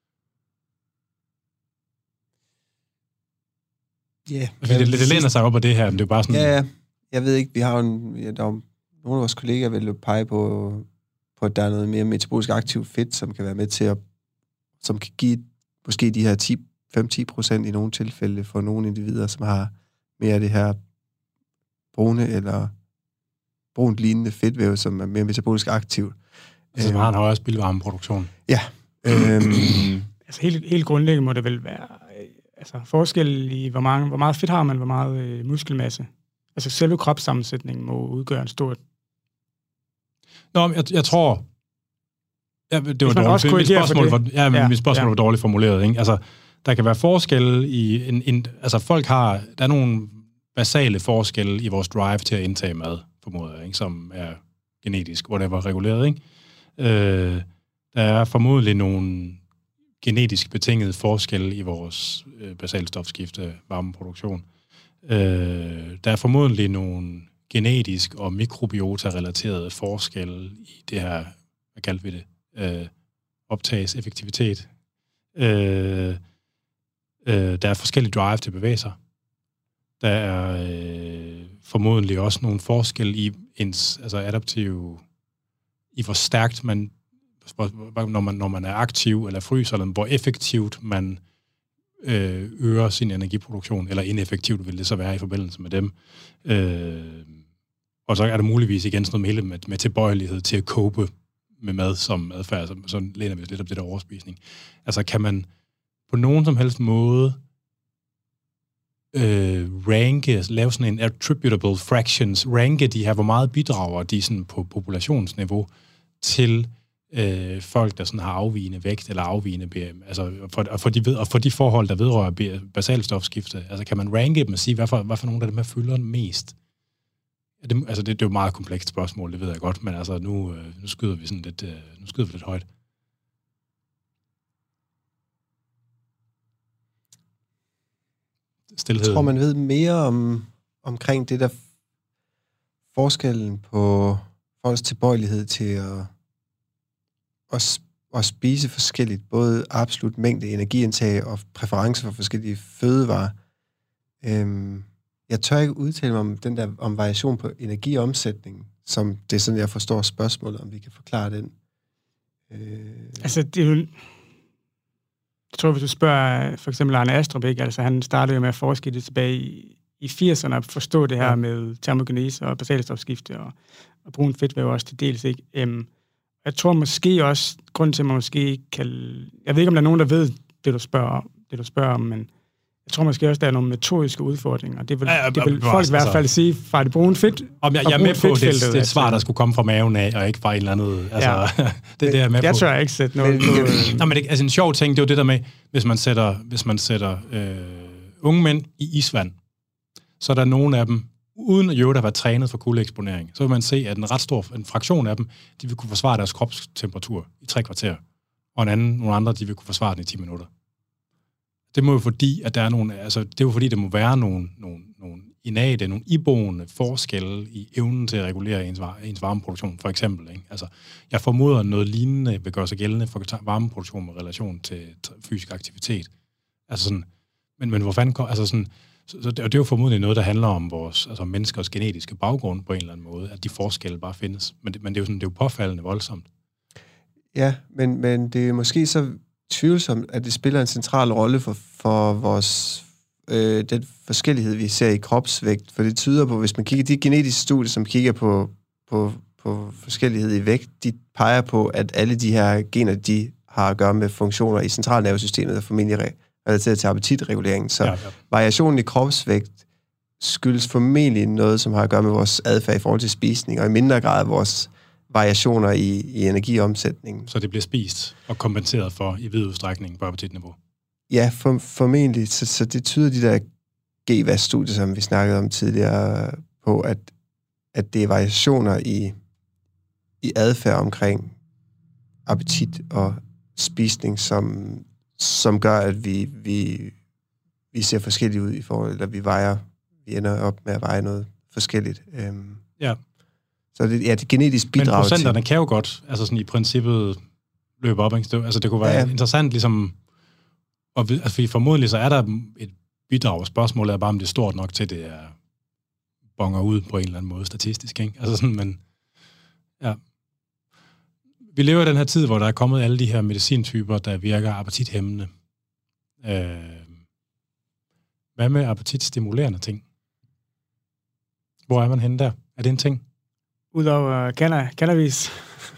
Ja. Yeah. Det, det, det læner sig op af det her, men det er jo bare sådan... Ja, ja. Jeg ved ikke, vi har en... Ja, der er, nogle af vores kollegaer vil jo pege på, på, at der er noget mere metabolisk aktivt fedt, som kan være med til at... som kan give måske de her fem til ti procent i nogle tilfælde for nogle individer, som har mere af det her brune eller brunt lignende fedtvæv, som er mere metabolisk aktivt. Altså, som har en højere spildvarmeproduktion. Ja. øhm, altså, helt, helt grundlæggende må det vel være altså, forskel i, hvor, mange, hvor meget fedt har man, hvor meget øh, muskelmasse. Altså, selve kropssammensætningen må udgøre en stor... Nå, jeg, jeg tror... Ja, det var dårligt. Mit spørgsmål, var, ja, ja, mit spørgsmål ja. var dårligt formuleret. Ikke? Altså, der kan være forskelle i... En, en, altså, folk har... Der er nogle basale forskelle i vores drive til at indtage mad, formoder jeg, ikke? Som er genetisk, whatever, reguleret. Ikke? Øh, der er formodentlig nogle genetisk betingede forskelle i vores øh, basale stofskifte, varmeproduktion. Øh, der er formodentlig nogle genetisk og mikrobiota-relaterede forskelle i det her, hvad kaldte vi det? Øh, optages effektivitet. Øh, øh, der er forskellige drive til at bevæge sig. Der er øh, formodentlig også nogle forskel i ens, altså adaptive, i hvor stærkt man, når man, når man er aktiv eller fryser, eller hvor effektivt man øh, øger sin energiproduktion, eller ineffektivt vil det så være i forbindelse med dem. Øh, og så er der muligvis igen sådan noget med, med tilbøjelighed til at cope med mad som adfærd, så, så læner vi lidt op det der overspisning. Altså kan man på nogen som helst måde øh, ranke, lave sådan en attributable fractions, ranke de her, hvor meget bidrager de sådan på populationsniveau til øh, folk, der sådan har afvigende vægt eller afvigende B M, altså for, og, for de ved, og for de forhold, der vedrører basalstofskifte, altså kan man ranke dem og sige, hvad for, hvad for nogle af dem her fylder det Det, altså det, det er jo et meget komplekst spørgsmål, det ved jeg godt, men altså nu, øh, nu skyder vi sådan lidt, øh, nu skyder vi lidt højt. Stilhed. Jeg tror, man ved mere om, omkring det der forskellen på folks tilbøjelighed til at, at, at spise forskelligt, både absolut mængde energiindtag og præferencer for forskellige fødevarer. Øhm, Jeg tør ikke udtale mig om den der om variation på energiomsætningen, som det er sådan, jeg forstår spørgsmålet, om vi kan forklare den. Øh... Altså, det er jo... Jeg tror, hvis du spørger for eksempel Arne Astrup, ikke? Altså, han startede jo med at forske det tilbage i, i firserne at forstå det her ja. med termogenese og basalstofskifte og, og brun fedtvæv også til dels, ikke? Um, jeg tror måske også, grund til, at man måske ikke kan... Jeg ved ikke, om der er nogen, der ved det, du spørger om, det, du spørger om, men jeg tror måske også, der er nogle metodiske udfordringer. Det vil, ja, ja, det vil folk altså, i hvert fald sige fra det brune fedt. Om jeg, jeg er med på, det, det er et svar, der skulle komme fra maven af, og ikke fra et eller andet... Altså, ja. det er det, jeg er med jeg på. tror jeg ikke sætte noget på... Nå, men det, altså en sjov ting, det er jo det der med, hvis man sætter, hvis man sætter øh, unge mænd i isvand, så er der nogle af dem, uden at jo have været trænet for kuldeeksponering, så vil man se, at en ret stor en fraktion af dem, de vil kunne forsvare deres kropstemperatur i tre kvarter, og en anden, nogle andre, de vil kunne forsvare den i ti minutter. Det må jo fordi, at der er nogle, altså det er jo fordi, der må være nogle, nogle, nogle innate, nogle iboende forskelle i evnen til at regulere ens, ens varmeproduktion, for eksempel. Ikke? Altså, jeg formoder, at noget lignende vil gøre sig gældende for varmeproduktion med relation til fysisk aktivitet. Altså sådan, men, men hvor fanden kom, altså sådan, så, så det, og det er jo formodentlig noget, der handler om vores, altså menneskers genetiske baggrund på en eller anden måde, at de forskelle bare findes. Men det, men det er jo sådan, det er jo påfaldende voldsomt. Ja, men, men det er måske så tvivlsomt, at det spiller en central rolle for, for vores, øh, den forskellighed, vi ser i kropsvægt. For det tyder på, hvis man kigger de genetiske studier, som kigger på, på, på forskellighed i vægt, de peger på, at alle de her gener, de har at gøre med funktioner i centralnervesystemet, og formentlig relateret til appetitreguleringen. Så ja, ja. Variationen i kropsvægt skyldes formentlig noget, som har at gøre med vores adfærd i forhold til spisning, og i mindre grad vores variationer i, i energiomsætningen. Så det bliver spist og kompenseret for i vid udstrækning på appetitniveau? Ja, for, formentlig. Så, så det tyder de der G V A S-studier, som vi snakkede om tidligere, på, at, at det er variationer i, i adfærd omkring appetit og spisning, som, som gør, at vi, vi, vi ser forskellige ud i forhold, eller vi vejer, vi ender op med at veje noget forskelligt. Øhm, ja. Så det er ja, det genetisk bidrag til... Men procenterne kan jo godt, altså sådan i princippet, løbe op. Ikke? Altså det kunne være ja, ja. interessant ligesom... Og, altså, fordi formodentlig så er der et bidrag, og spørgsmålet er bare, om det er stort nok til, det er bonger ud på en eller anden måde statistisk. Ikke? Altså sådan, men... Ja. Vi lever i den her tid, hvor der er kommet alle de her medicintyper, der virker appetithæmmende. Øh, hvad med appetitstimulerende ting? Hvor er man henne der? Er det en ting? Udover uh, cannabis.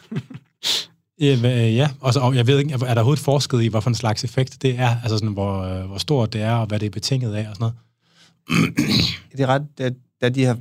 Ja, og, så, og jeg ved ikke, er der overhovedet forsket i, hvad for en slags effekt det er? Altså sådan, hvor, øh, hvor stort det er, og hvad det er betinget af, og sådan noget? Det er ret, da, da de her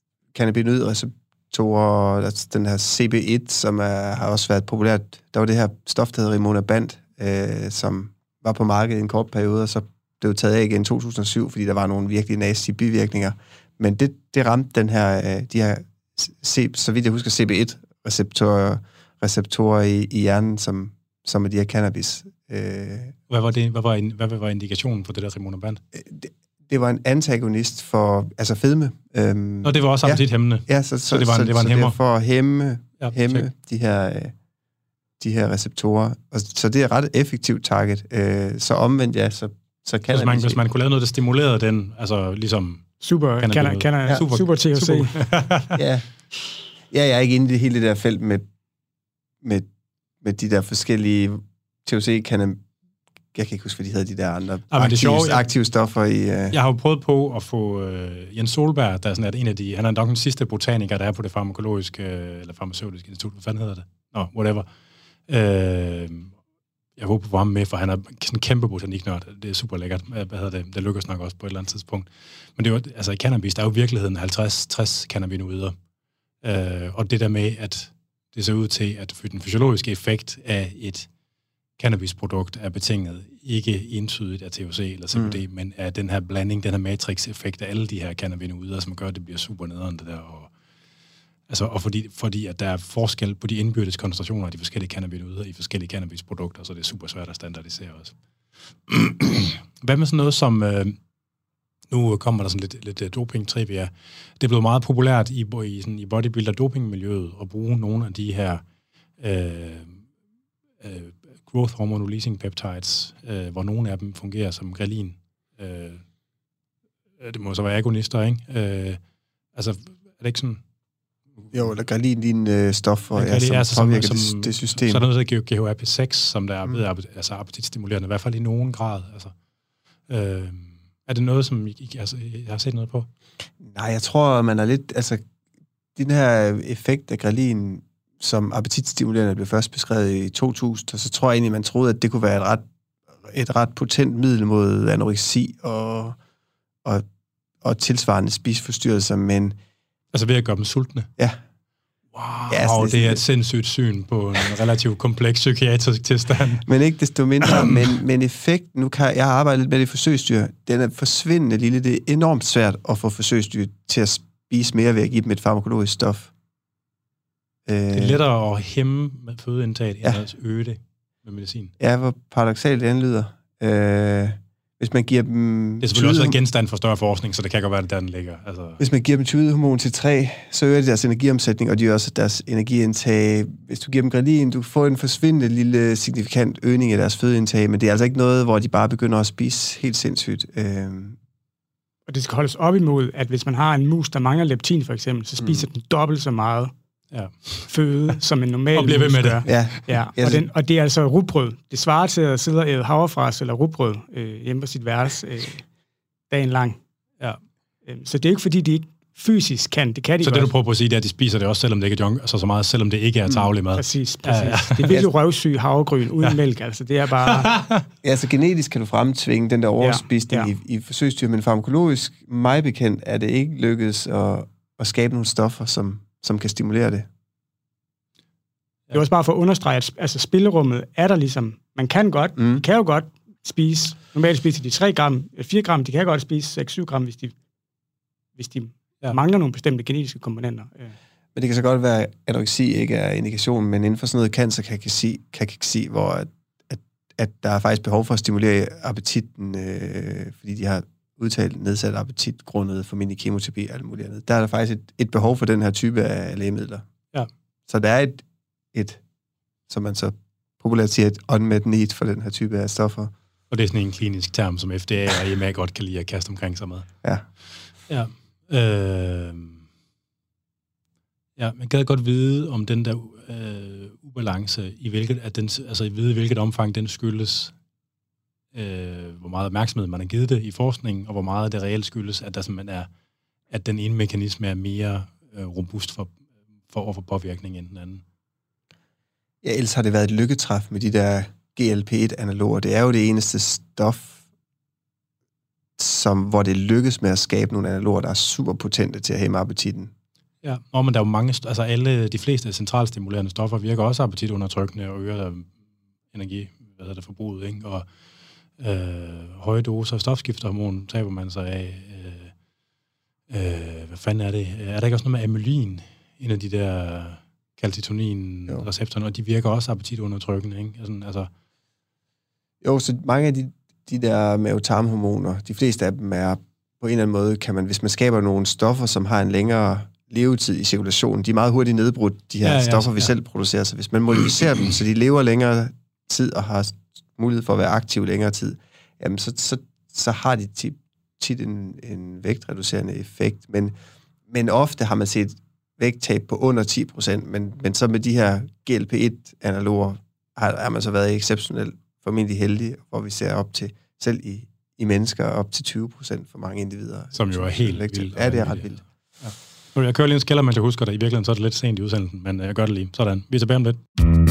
cannabinoidreceptorer, altså den her C B et, som er, har også været populært, der var det her stof, der hedder Rimonabant, øh, som var på markedet i en kort periode, og så blev taget af igen i to tusind og syv, fordi der var nogle virkelig nasty bivirkninger. Men det, det ramte den her, øh, de her, C, så vidt jeg husker, C B et-receptorer, receptorer i, i hjernen, som, som er de her cannabis. Øh, hvad, var det, hvad, var, hvad var indikationen for det der Rimonabant? Det, det var en antagonist for altså fedme. Øhm, og det var også appetithæmmende? Ja, ja så, så, så det var en, så, det var en så hæmmer? Det er for at hæmme, ja, hæmme de, her, de her receptorer. Og, så det er ret effektivt target. Øh, så omvendt, ja, så, så kan hvis man, hvis man kunne lave noget, der stimulerede den, altså ligesom... Super, kan jeg, kan jeg, ja, super, super T H C. ja. ja, jeg er ikke inde i det hele det der felt med med, med de der forskellige T H C kan jeg kan ikke huske, hvad de hedder, de der andre ah, aktive, sjove, jeg, aktive stoffer i... Uh... Jeg har jo prøvet på at få uh, Jens Solberg, der er sådan en af de... Han er nok den sidste botaniker, der er på det farmakologiske, eller farmaceutiske institut. Hvad fanden hedder det? Nå, no, whatever. Uh, jeg håber på ham med, for han er sådan en kæmpe botaniknørd. Det er super lækkert. Hvad hedder det? Det lykkes nok også på et eller andet tidspunkt. Men det er jo, altså i cannabis, der er jo i virkeligheden halvtreds til tres cannabinoider. Uh, og det der med, at det ser ud til, at den fysiologiske effekt af et cannabisprodukt er betinget ikke entydigt af T H C eller C B D, mm. men af den her blanding, den her matrix-effekt af alle de her cannabinoider, som gør, at det bliver super nederen det der. Og, altså, og fordi, fordi at der er forskel på de indbyrdes koncentrationer af de forskellige cannabinoider i forskellige cannabisprodukter, så det er super svært at standardisere også. Hvad med sådan noget som... Øh, nu kommer der sådan lidt, lidt doping-trivia. Det er blevet meget populært i, i, sådan, i bodybuilder-doping-miljøet at bruge nogle af de her øh, øh, growth hormone releasing peptides, øh, hvor nogle af dem fungerer som grelin. Øh, det må så være agonister, ikke? Øh, altså, er det ikke sådan... Jo, eller grelin-lignende stoffer, ja, som altså, påvirker som, det, det system. Så er der noget, der G H R P seks, som der er mm. altså appetitstimulerende, i hvert fald i nogen grad. Altså, øh, er det noget, som I, altså, jeg har set noget på? Nej, jeg tror, man er lidt... Altså, den her effekt af grelin som appetitstimulerende blev først beskrevet i to tusind, og så tror jeg egentlig, man troede, at det kunne være et ret, et ret potent middel mod anoreksi og, og, og tilsvarende spiseforstyrrelser, men... Altså ved at gøre dem sultne? Ja. Wow, ja, det, det er et sindssygt syn på en relativt kompleks psykiatrisk tilstand. Men ikke desto mindre, men, men effekten, nu kan jeg har arbejdet lidt med det forsøgsdyr, den er forsvindende lille. Det er enormt svært at få forsøgsdyr til at spise mere ved at give dem et farmakologisk stof. Det er lettere at hæmme med fødeindtaget, ja. End at øge det med medicin. Ja, hvor paradoksalt det anlyder. Øh, hvis man giver dem... Det er selvfølgelig også genstand for større forskning, så det kan godt være, det der den ligger. Altså... Hvis man giver dem thyroidhormon til tre, så øger de deres energiomsætning, og de øger også deres energiindtag. Hvis du giver dem grelin, du får en forsvindende lille signifikant øgning af deres fødeindtag, men det er altså ikke noget, hvor de bare begynder at spise helt sindssygt. Øh... Og det skal holdes op imod, at hvis man har en mus, der mangler leptin for eksempel, så spiser mm. den dobbelt så meget ja. Føde, som en normal og bliver ved med det. Ja. Ja. Og, den, og det er altså rugbrød. Det svarer til at sidde og æde havrefras eller rugbrød øh, hjemme på sit værelse øh, dagen lang. Ja. Så det er ikke fordi, de ikke fysisk kan. Det kan de så godt. Det du prøver på at sige, det er, at de spiser det også, selvom det ikke er junk, altså så meget, selvom det ikke er tarvelig mad. Mm, præcis, præcis. Ja, ja. Det er virkelig røvsyg havregryn uden ja. Mælk. Altså, det er bare... Ja, så genetisk kan du fremtvinge den der overspisning ja. Ja. i, i forsøgsdyr, men farmakologisk, mig bekendt, er det ikke lykkedes at, at skabe nogle stoffer, som, som kan stimulere det. Det er også bare for at understrege, at altså, spillerummet er der ligesom. Man kan godt, mm. de kan jo godt spise, normalt spiser de tre gram, fire gram, de kan godt spise seks syv gram, hvis de, hvis de ja. Mangler nogle bestemte genetiske komponenter. Ja. Men det kan så godt være, at anoreksi ikke er indikationen, men inden for sådan noget cancerkakeksi, hvor at, at, at der er faktisk behov for at stimulere appetitten, øh, fordi de har udtalt nedsat appetit grundet formentlig kemoterapi og alt muligt andet. Der er der faktisk et, et behov for den her type af lægemidler. Ja. Så der er et, et, som man så populært siger, et unmet need for den her type af stoffer. Og det er sådan en klinisk term, som F D A og E M A godt kan lide at kaste omkring sig med. Ja. Ja. Øh... Ja, man kan godt vide om den der øh, ubalance, i hvilket, at den, altså i vide, hvilket omfang den skyldes, øh, hvor meget opmærksomhed man har givet det i forskningen, og hvor meget det reelt skyldes, at der simpelthen er, at den ene mekanisme er mere øh, robust for, for over for påvirkning end den anden. Ja, ellers har det været et lykketræf med de der G L P et analoger. Det er jo det eneste stof, som, hvor det lykkes med at skabe nogle analoger, der er super potente til at hæmme appetitten. Ja, og men der er jo mange, altså alle, de fleste centralstimulerende stoffer virker også appetitundertrykkende og øger energi, hvad hedder det, forbruget, ikke? Og øh, høje doser af stofskiftehormon taber man sig af. Øh, øh, hvad fanden er det? Er der ikke også noget med amylin, en af de der calcitonin-receptorer, og de virker også appetitundertrykkende, ikke? Altså, altså... Jo, så mange af de, de der mavetarmhormoner, de fleste af dem er på en eller anden måde, kan man, hvis man skaber nogle stoffer, som har en længere levetid i cirkulationen, de er meget hurtigt nedbrudt, de her ja, ja, stoffer, vi ja. selv producerer. Så hvis man modificerer dem, så de lever længere tid og har mulighed for at være aktive længere tid, jamen så, så, så har de tit, tit en, en vægtreducerende effekt. Men, men ofte har man set vægttab på under ti procent, men, men så med de her G L P et analoger har, har man så været exceptionelt formentlig heldig, hvor vi ser op til, selv i, i mennesker, op til tyve procent for mange individer. Som jo er helt vildt. Ja, det er ret vildt. Ja. Nu, jeg kører lige en skælder, men jeg husker det. I virkeligheden så er det lidt sent i udsendelsen, men jeg gør det lige. Sådan. Vi er tilbage om lidt.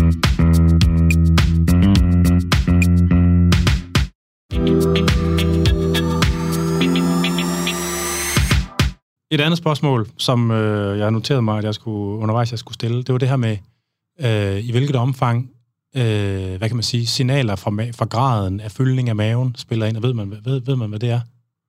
Et andet spørgsmål, som øh, jeg har noteret mig, at jeg skulle undervejs jeg skulle stille, det var det her med, øh, i hvilket omfang, øh, hvad kan man sige, signaler fra, ma- fra graden af fyldning af maven spiller ind, og ved man, ved, ved man hvad det er?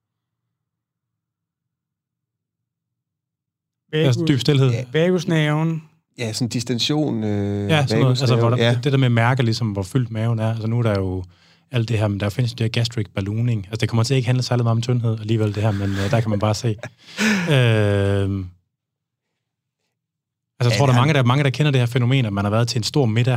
Vagus, dyb stilhed. Ja, vagusnerven. Ja, sådan distension. Øh, ja, sådan noget, altså, hvor der, ja. Det der med at mærke, ligesom, hvor fyldt maven er. Altså nu er der jo alt det her, men der findes det her gastric ballooning. Altså det kommer til at ikke handle særlig meget om tyndhed alligevel det her, men uh, der kan man bare se. øh, altså jeg ja, tror, der er mange der, mange, der kender det her fænomen, at man har været til en stor middag,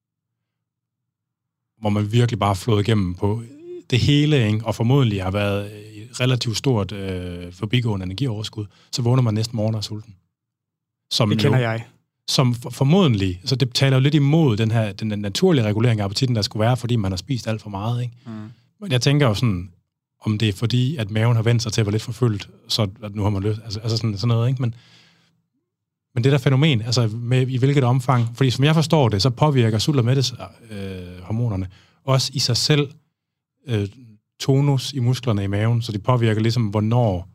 hvor man virkelig bare har flået igennem på det hele, ikke? Og formodentlig har været relativt stort øh, forbigående energioverskud, så vågner man næsten morgen og sulten. Som det kender jo, jeg. Som for, formodentlig, så det taler jo lidt imod den her den, den naturlige regulering af appetitten, der skulle være, fordi man har spist alt for meget, ikke? Mm. Men jeg tænker jo sådan, om det er fordi, at maven har vendt sig til at være lidt forfyldt, så at nu har man lyst, altså, altså sådan, sådan noget, ikke? Men, Men det der fænomen, altså med, i hvilket omfang, fordi som jeg forstår det, så påvirker sult- og mæthedshormonerne også i sig selv øh, tonus i musklerne i maven, så det påvirker ligesom, hvornår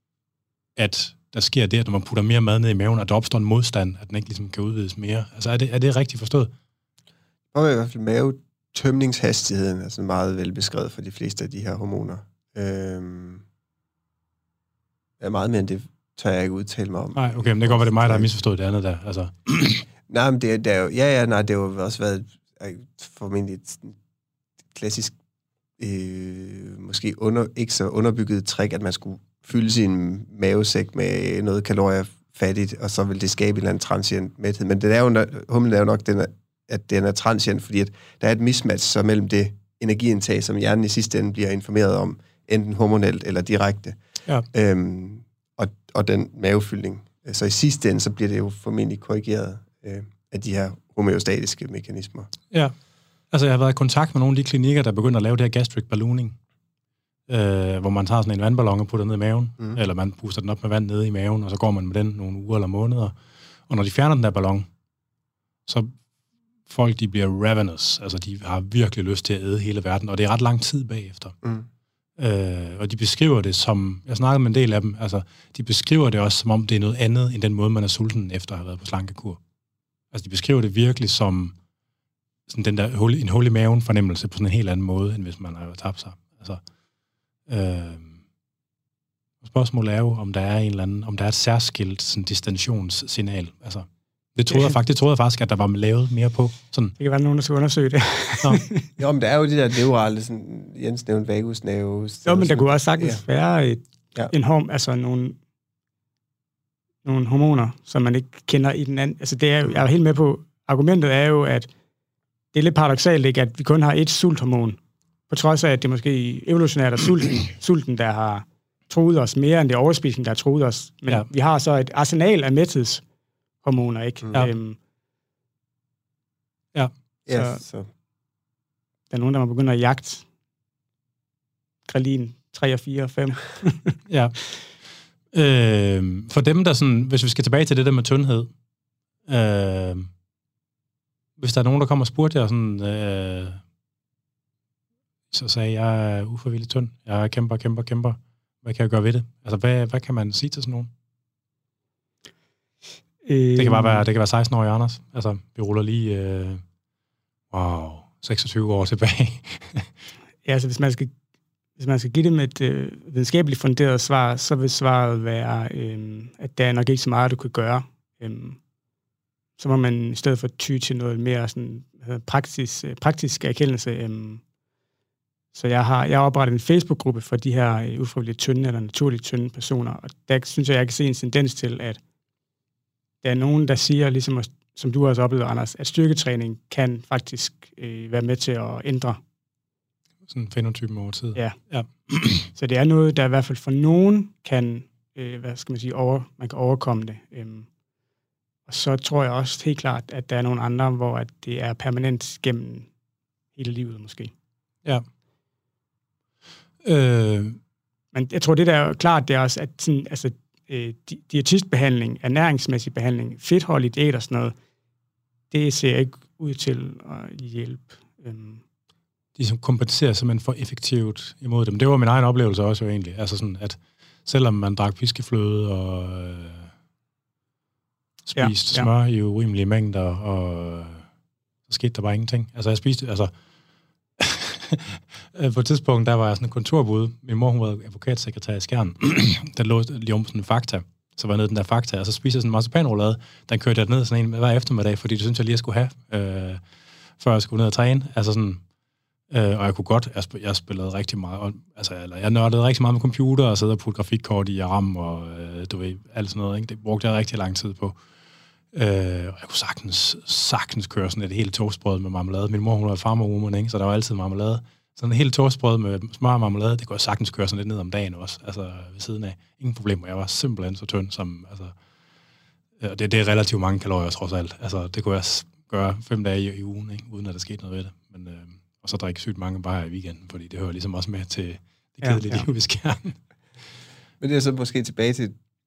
at der sker det, at når man putter mere mad ned i maven, at der opstår en modstand, at den ikke ligesom kan udvides mere. Altså er det, er det rigtigt forstået? Det påvirker i hvert fald mavetømningshastigheden, altså meget velbeskrevet for de fleste af de her hormoner. Øhm, er meget mere end det tør jeg ikke udtale mig om. Nej, okay, men det kan godt være, det er mig, der har misforstået det andet der. Altså. Nej, men det, det er jo, ja, ja, nej, det har jo også været formentlig et klassisk, øh, måske under, ikke så underbygget trick, at man skulle fylde sin mavesæk med noget kalorier fattigt, og så vil det skabe en eller anden transient mæthed. Men det er jo, humlen er jo nok, den er, at den er transient, fordi at der er et mismatch så mellem det energiindtag, som hjernen i sidste ende bliver informeret om, enten hormonelt eller direkte, ja. øhm, og, og den mavefyldning. Så i sidste ende, så bliver det jo formentlig korrigeret øh, af de her homeostatiske mekanismer. Ja, altså jeg har været i kontakt med nogle af de klinikker, der begynder at lave det her gastric ballooning, øh, hvor man tager sådan en vandballon og putter ned i maven, mm. eller man puster den op med vand nede i maven, og så går man med den nogle uger eller måneder. Og når de fjerner den der ballon, så folk, de bliver ravenous, altså de har virkelig lyst til at æde hele verden, og det er ret lang tid bagefter. Mm. Øh, og de beskriver det som, jeg snakkede med en del af dem, altså de beskriver det også som om det er noget andet, end den måde, man er sulten efter at have været på slankekur. Altså de beskriver det virkelig som sådan den der hul, en hul i maven fornemmelse på sådan en helt anden måde, end hvis man har tabt sig. Altså, øh, spørgsmålet er jo, om der er en eller anden, om der er et særskilt sådan distensionssignal. Altså, det troede, jeg faktisk, det troede jeg faktisk, at der var lavet mere på. Sådan. Det kan være nogen, der skal undersøge det. Jo, men der er jo de der neurale, sådan Jens nævnte vagusnerve. Jo, men der kunne også sagtens ja. være et, ja. en horm, altså nogle, nogle hormoner, som man ikke kender i den anden. Altså det er, jeg er helt med på, argumentet er jo, at det er lidt paradoksalt, ikke, at vi kun har et sulthormon, på trods af, at det måske evolutionært er sulten, sulten, der har truet os mere, end det overspisning, der har truet os. Men ja. vi har så et arsenal af mæthedshormoner, ikke? Ja. Øhm, ja. Så, ja, så. Der er nogen, der må begynde at jagte grelin tre og fire og fem. ja. Øh, for dem, der sådan, hvis vi skal tilbage til det der med tyndhed, øh, hvis der er nogen, der kommer og spurgte jer sådan, øh, så sagde jeg, jeg er uforvilligt tynd. Jeg kæmper, kæmper, kæmper. Hvad kan jeg gøre ved det? Altså, hvad, hvad kan man sige til sådan nogen? Øh, det kan bare være, det kan være seksten-årige Anders. Altså, vi ruller lige, øh, wow, seksogtyve år tilbage. ja, altså, hvis man skal, hvis man skal give dem et øh, videnskabeligt funderet svar, så vil svaret være, øh, at der er nok ikke så meget, du kan gøre. Øh, så må man i stedet for ty til noget mere sådan, praktisk, praktisk erkendelse. Øh, Så jeg har, jeg har oprettet en Facebook-gruppe for de her ufrivilligt tynde eller naturligt tynde personer, og der synes jeg, jeg kan se en tendens til, at der er nogen, der siger, ligesom som du også oplevet, Anders, at styrketræning kan faktisk øh, være med til at ændre. Sådan en fenotypen over tid. Ja. ja. Så det er noget, der i hvert fald for nogen kan, øh, hvad skal man sige, over, man kan overkomme det. Øhm, og så tror jeg også helt klart, at der er nogle andre, hvor at det er permanent gennem hele livet måske. Ja. Øh. Men jeg tror, det der er klart, det er også, at sådan, altså, øh, diætistbehandling, ernæringsmæssig behandling, fedtholdig diæt og sådan noget, det ser ikke ud til at hjælpe. Øhm. De som kompenserer simpelthen for effektivt imod dem. Det var min egen oplevelse også jo egentlig. Altså sådan, at selvom man drak piskefløde og øh, spiste ja, ja. smør i urimelige mængder, og så skete der bare ingenting. Altså jeg spiste, altså på et tidspunkt, der var jeg sådan en kontorbud. Min mor, hun var advokatsekretær i Skjern. Der lå lige om sådan en Fakta. Så var jeg nede den der Fakta, og så spiste jeg sådan en marcipanroulade. Den kørte jeg ned sådan en hver eftermiddag, fordi det synes jeg lige, jeg skulle have, øh, før jeg skulle ned og træne. Altså sådan, øh, og jeg kunne godt, jeg, spil, jeg spillede rigtig meget, og, altså, eller jeg nørdede rigtig meget med computer, og sidde og putte grafikkort i RAM, og øh, du ved, alt sådan noget. Ikke? Det brugte jeg rigtig lang tid på. Øh, og jeg kunne sagtens, sagtens køre sådan et helt toastbrød med marmelade. Min mor, hun var farmerwoman, ikke? Så der var altid marmelade. Sådan et helt toastbrød med smør og marmelade, det kunne jeg sagtens køre sådan lidt ned om dagen også, altså ved siden af. Ingen problemer, jeg var simpelthen så tynd, som, altså, det, det er relativt mange kalorier trods alt. Altså, det kunne jeg gøre fem dage i, i ugen, ikke? Uden at der skete noget ved det. Men, øh, og så drikke sygt mange bajer i weekenden, fordi det hører ligesom også med til det kedelige ja, ja. liv, vi skal. Men det er så måske tilbage til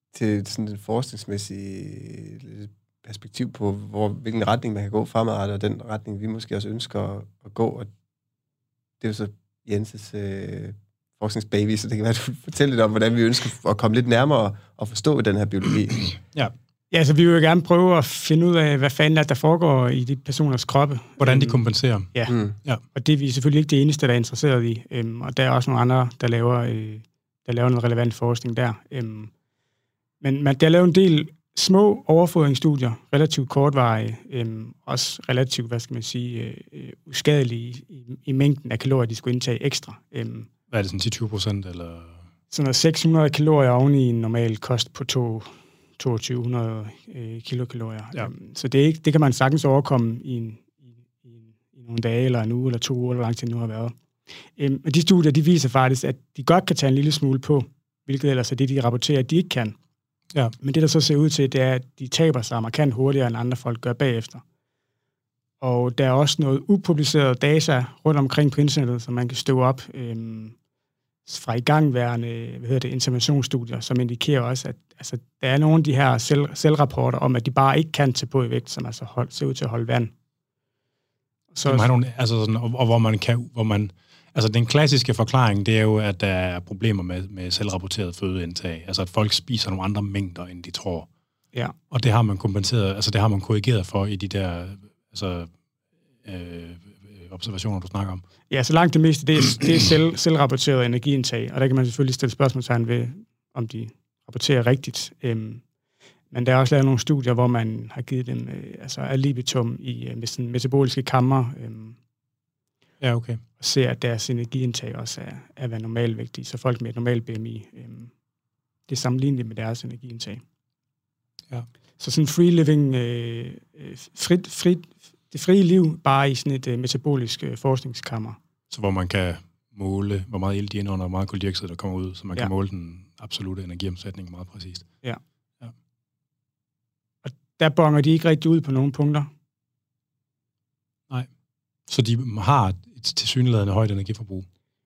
til sådan et forskningsmæssigt perspektiv på, hvor, hvilken retning man kan gå fremadrettet, og den retning, vi måske også ønsker at, at gå. Og det er jo så Jenses øh, forskningsbaby, så det kan være, at du fortæller lidt om, hvordan vi ønsker at komme lidt nærmere og forstå den her biologi. Ja. Ja, så vi vil jo gerne prøve at finde ud af, hvad fanden er, der foregår i de personers kroppe. Hvordan de kompenserer. Ja, mm. ja. Og det er vi selvfølgelig ikke det eneste, der er interesseret i. Um, og der er også nogle andre, der laver, øh, der laver noget relevant forskning der. Um, men man, der er lavet en del små overfodringsstudier, relativt kortvarige, um, også relativt, hvad skal man sige, uh, uskadelige i, i mængden af kalorier, de skulle indtage ekstra. Um, hvad er det, sådan ti til tyve procent, eller? Sådan noget seks hundrede kalorier oven i en normal kost på to toogtyve hundrede øh, kilokalorier. Ja. Um, så det, er ikke, det kan man sagtens overkomme i, en, i, i, i nogle dage, eller en uge, eller to uger, eller hvor lang tid det nu har været. Um, og de studier, de viser faktisk, at de godt kan tage en lille smule på, hvilket ellers er det, de rapporterer, at de ikke kan. Ja. Men det, der så ser ud til, det er, at de taber sig markant hurtigere, end andre folk gør bagefter. Og der er også noget upubliceret data rundt omkring på internettet, som man kan støve op um, fra igangværende hvad hedder det, interventionsstudier, som indikerer også, at altså, der er nogle af de her selv, selvrapporter om, at de bare ikke kan tage på i vægt, som altså hold, ser ud til at holde vand. Så, man har nogle, altså sådan, og, og hvor man kan, hvor man, altså den klassiske forklaring, det er jo, at der er problemer med, med selvrapporteret fødeindtag, altså at folk spiser nogle andre mængder, end de tror. Ja. Og det har man kompenseret, altså det har man korrigeret for i de der, altså øh, observationer, du snakker om. Ja, så langt det meste, det er, det er selv, selvrapporteret energiindtag, og der kan man selvfølgelig stille spørgsmålstegn ved, om de rapporterer rigtigt. Øhm, men der er også lavet nogle studier, hvor man har givet dem øh, altså ad libitum i øh, med sådan metaboliske kammer, øhm, ja, okay. og ser, at deres energiindtag også er, er hvad normalvægtige, så folk med et normalt B M I, øhm, det er sammenligneligt med deres energiindtag. Ja. Så sådan free living, øh, frit, frit, det frie liv, bare i sådan et øh, metabolisk øh, forskningskammer. Så hvor man kan måle, hvor meget ild de indånder, og hvor meget koldioxid, der kommer ud, så man ja. kan måle den absolutte energiomsætning meget præcist. Ja. ja. Og der bonger de ikke rigtig ud på nogle punkter. Nej. Så de har et tilsyneladende højt energiforbrug?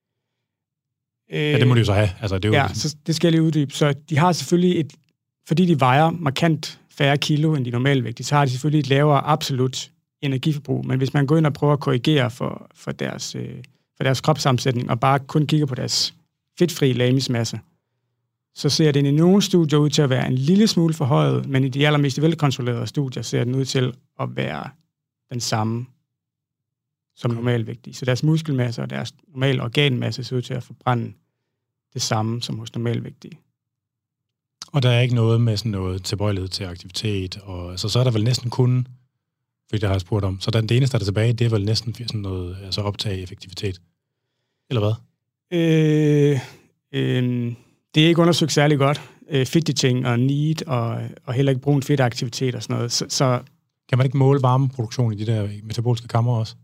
Øh, ja, det må de jo så have. Altså, det er jo ja, ligesom... så det skal jeg lige uddybe. Så de har selvfølgelig et, fordi de vejer markant færre kilo end de normalvægtige, så har de selvfølgelig et lavere absolut energiforbrug. Men hvis man går ind og prøver at korrigere for, for, deres, øh, for deres kropssammensætning, og bare kun kigger på deres fedtfri legemismasse, så ser den i nogle studier ud til at være en lille smule forhøjet, men i de allermest velkontrollerede studier ser den ud til at være den samme som normalvægtige. Så deres muskelmasse og deres normale organmasse ser ud til at forbrænde det samme som hos normalvægtige. Og der er ikke noget med sådan noget tilbøjelighed til aktivitet, og altså, så er der vel næsten kun, fordi jeg har spurgt om, så den, det eneste, der er tilbage, det er vel næsten sådan noget, altså optage effektivitet. Eller hvad? Øh, øh, det er ikke undersøgt særlig godt. Øh, fidgeting og need, og, og heller ikke brun fedtaktivitet og sådan noget. Så, så kan man ikke måle varmeproduktion i de der metaboliske kamre også?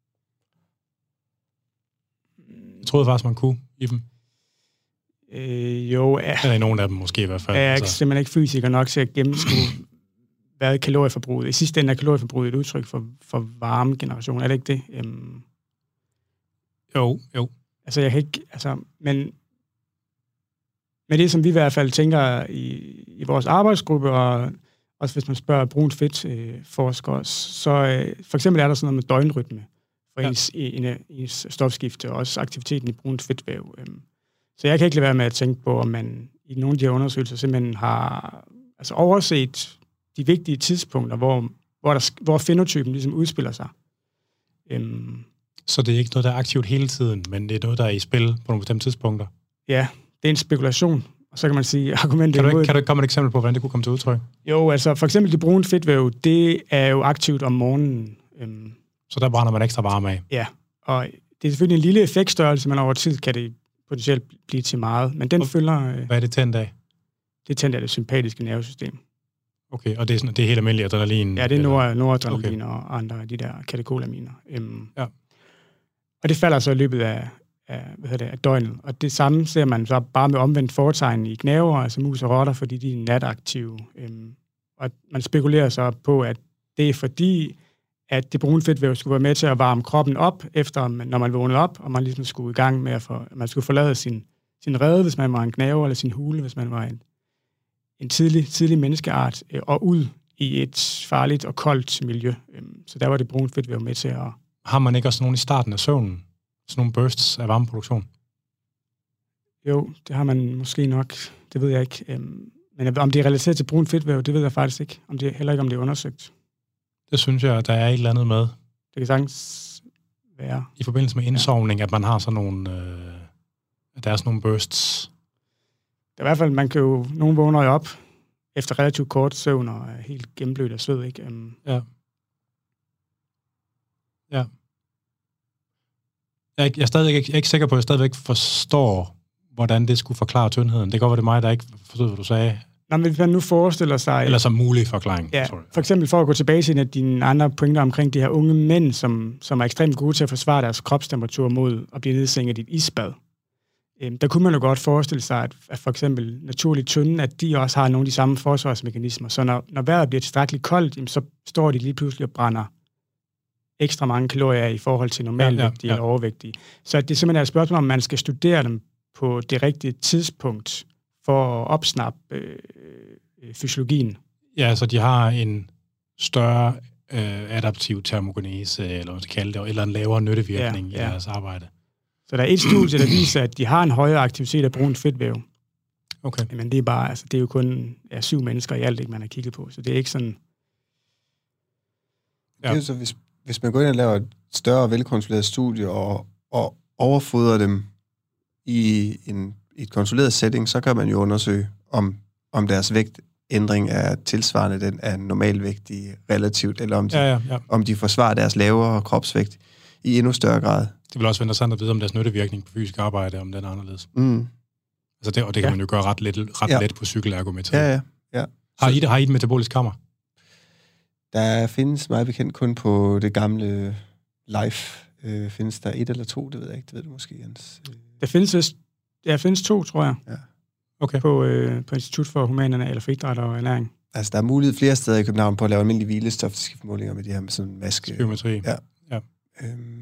Jeg troede faktisk, man kunne i dem. Øh, jo, ja. Eller i nogle af dem måske i hvert fald. Jeg er altså. simpelthen ikke fysiker nok til at gennemskue, hvad er kalorieforbruget. I sidste ende er kalorieforbruget et udtryk for, for varmegeneration. Er det ikke det? Um, jo, jo. Altså, jeg kan ikke... Altså, men, men det, som vi i hvert fald tænker i, i vores arbejdsgruppe, og også hvis man spørger brunt fedt øh, forskere, så øh, for eksempel er der sådan noget med døgnrytme for ja. ens, en, ens stofskifte, og også aktiviteten i brunt fedtvæv. Um, Så jeg kan ikke lade være med at tænke på, om man i nogle af de her undersøgelser simpelthen har altså overset de vigtige tidspunkter, hvor, hvor, der, hvor fenotypen ligesom udspiller sig. Um, så det er ikke noget, der er aktivt hele tiden, men det er noget, der er i spil på nogle bestemte tidspunkter? Ja, det er en spekulation. Og så kan man sige, argumentet kan du ikke, kan du ikke komme et eksempel på, hvordan det kunne komme til udtryk? Jo, altså for eksempel det brune fedtvæv, det er jo aktivt om morgenen. Um, så der brænder man ekstra varme af? Ja, og det er selvfølgelig en lille effektstørrelse, men over tid kan det potentielt blive til meget, men den og følger... Øh, hvad er det tændt af? Det er tændt af det sympatiske nervesystem. Okay, og det er, sådan, det er helt almindeligt adrenalin? Ja, det er nord, noradrenalin okay. og andre af de der katekolaminer. Um, ja. Og det falder så i løbet af, af, hvad hedder det, af døgnet. Og det samme ser man så bare med omvendt foretegn i gnæver, altså mus og rotter, fordi de er nataktive. Um, og man spekulerer så på, at det er fordi, at det brune fedtvæv skulle være med til at varme kroppen op, efter når man vågnede op, og man ligesom skulle i gang med at få, man skulle forlade sin, sin rede, hvis man var en gnave, eller sin hule, hvis man var en, en tidlig, tidlig menneskeart øh, og ud i et farligt og koldt miljø. Øhm, så der var det brune fedtvæv med til at... Har man ikke også nogen i starten af søvnen? Sådan nogle bursts af varmeproduktion? Jo, det har man måske nok. Det ved jeg ikke. Øhm, men om det er relateret til brun fedtvæv, det ved jeg faktisk ikke. Om det, heller ikke, om det er undersøgt. Det synes jeg, at der er et eller andet med. Det kan sagtens være. I forbindelse med indsovning, ja. At man har sådan nogle... Øh, at der er sådan nogle bursts. Det er i hvert fald, man kan jo... Nogen vågner jo op efter relativt kort søvn og er helt gennemblødt af sved, ikke? Um... Ja. Ja. Jeg er, jeg er stadigvæk ikke, jeg er ikke sikker på, at jeg stadigvæk forstår, hvordan det skulle forklare tyndheden. Det kan godt være, det mig, der ikke forstod, hvad du sagde. Nå, men hvis man nu forestiller sig... Eller som mulig forklaring. Ja, Sorry. for eksempel for at gå tilbage til en af dine andre pointer omkring de her unge mænd, som, som er ekstremt gode til at forsvare deres kropstemperatur mod at blive nedsænket i et isbad. Øhm, der kunne man jo godt forestille sig, at, at for eksempel naturligt tynde, at de også har nogle af de samme forsvarsmekanismer. Så når, når vejret bliver tilstrækkeligt koldt, jamen, så står de lige pludselig og brænder ekstra mange kalorier i forhold til normalvægtige ja, ja, ja. eller overvægtige. Så det er simpelthen et spørgsmål, om man skal studere dem på det rigtige tidspunkt for at opsnappe øh, fysiologien. Ja, så de har en større øh, adaptiv termogenese, eller hvad man skal kalde det, eller en lavere nyttevirkning ja, ja. i deres arbejde. Så der er et studie, der viser, at de har en højere aktivitet af brunt fedtvæv. Okay. Men det er bare, altså det er jo kun ja, syv mennesker i alt, ikke, man har kigget på, så det er ikke sådan... Ja. Det er jo så, hvis, hvis man går ind og laver et større, velkontrolleret studie, og, og overfodrer dem i, en, i et kontrolleret setting, så kan man jo undersøge, om, om deres vægtændring er tilsvarende den af normalvægtige relativt, eller om de, ja, ja, ja. om de forsvarer deres lavere kropsvægt i endnu større grad. Det vil også være interessant at vide, om deres nyttevirkning på fysisk arbejde, om den er anderledes. Mm. Altså det, og det kan ja. man jo gøre ret let, ret ja. let på cykelergometri. Ja, ja, ja. Har I, har I et metabolisk kammer? Der findes meget bekendt kun på det gamle Life. Øh, findes der et eller to, det ved jeg ikke. Det ved du måske, Jens. Der findes, vist, der findes to, tror jeg. Ja. Okay. På, øh, på Institut for Humanerne, eller for Idræt og Ernæring. Altså, der er mulighed flere steder i København på at lave almindelige hvilestofskiftmålinger med det her med sådan en maske. Spirometri. Ja. ja. Øhm.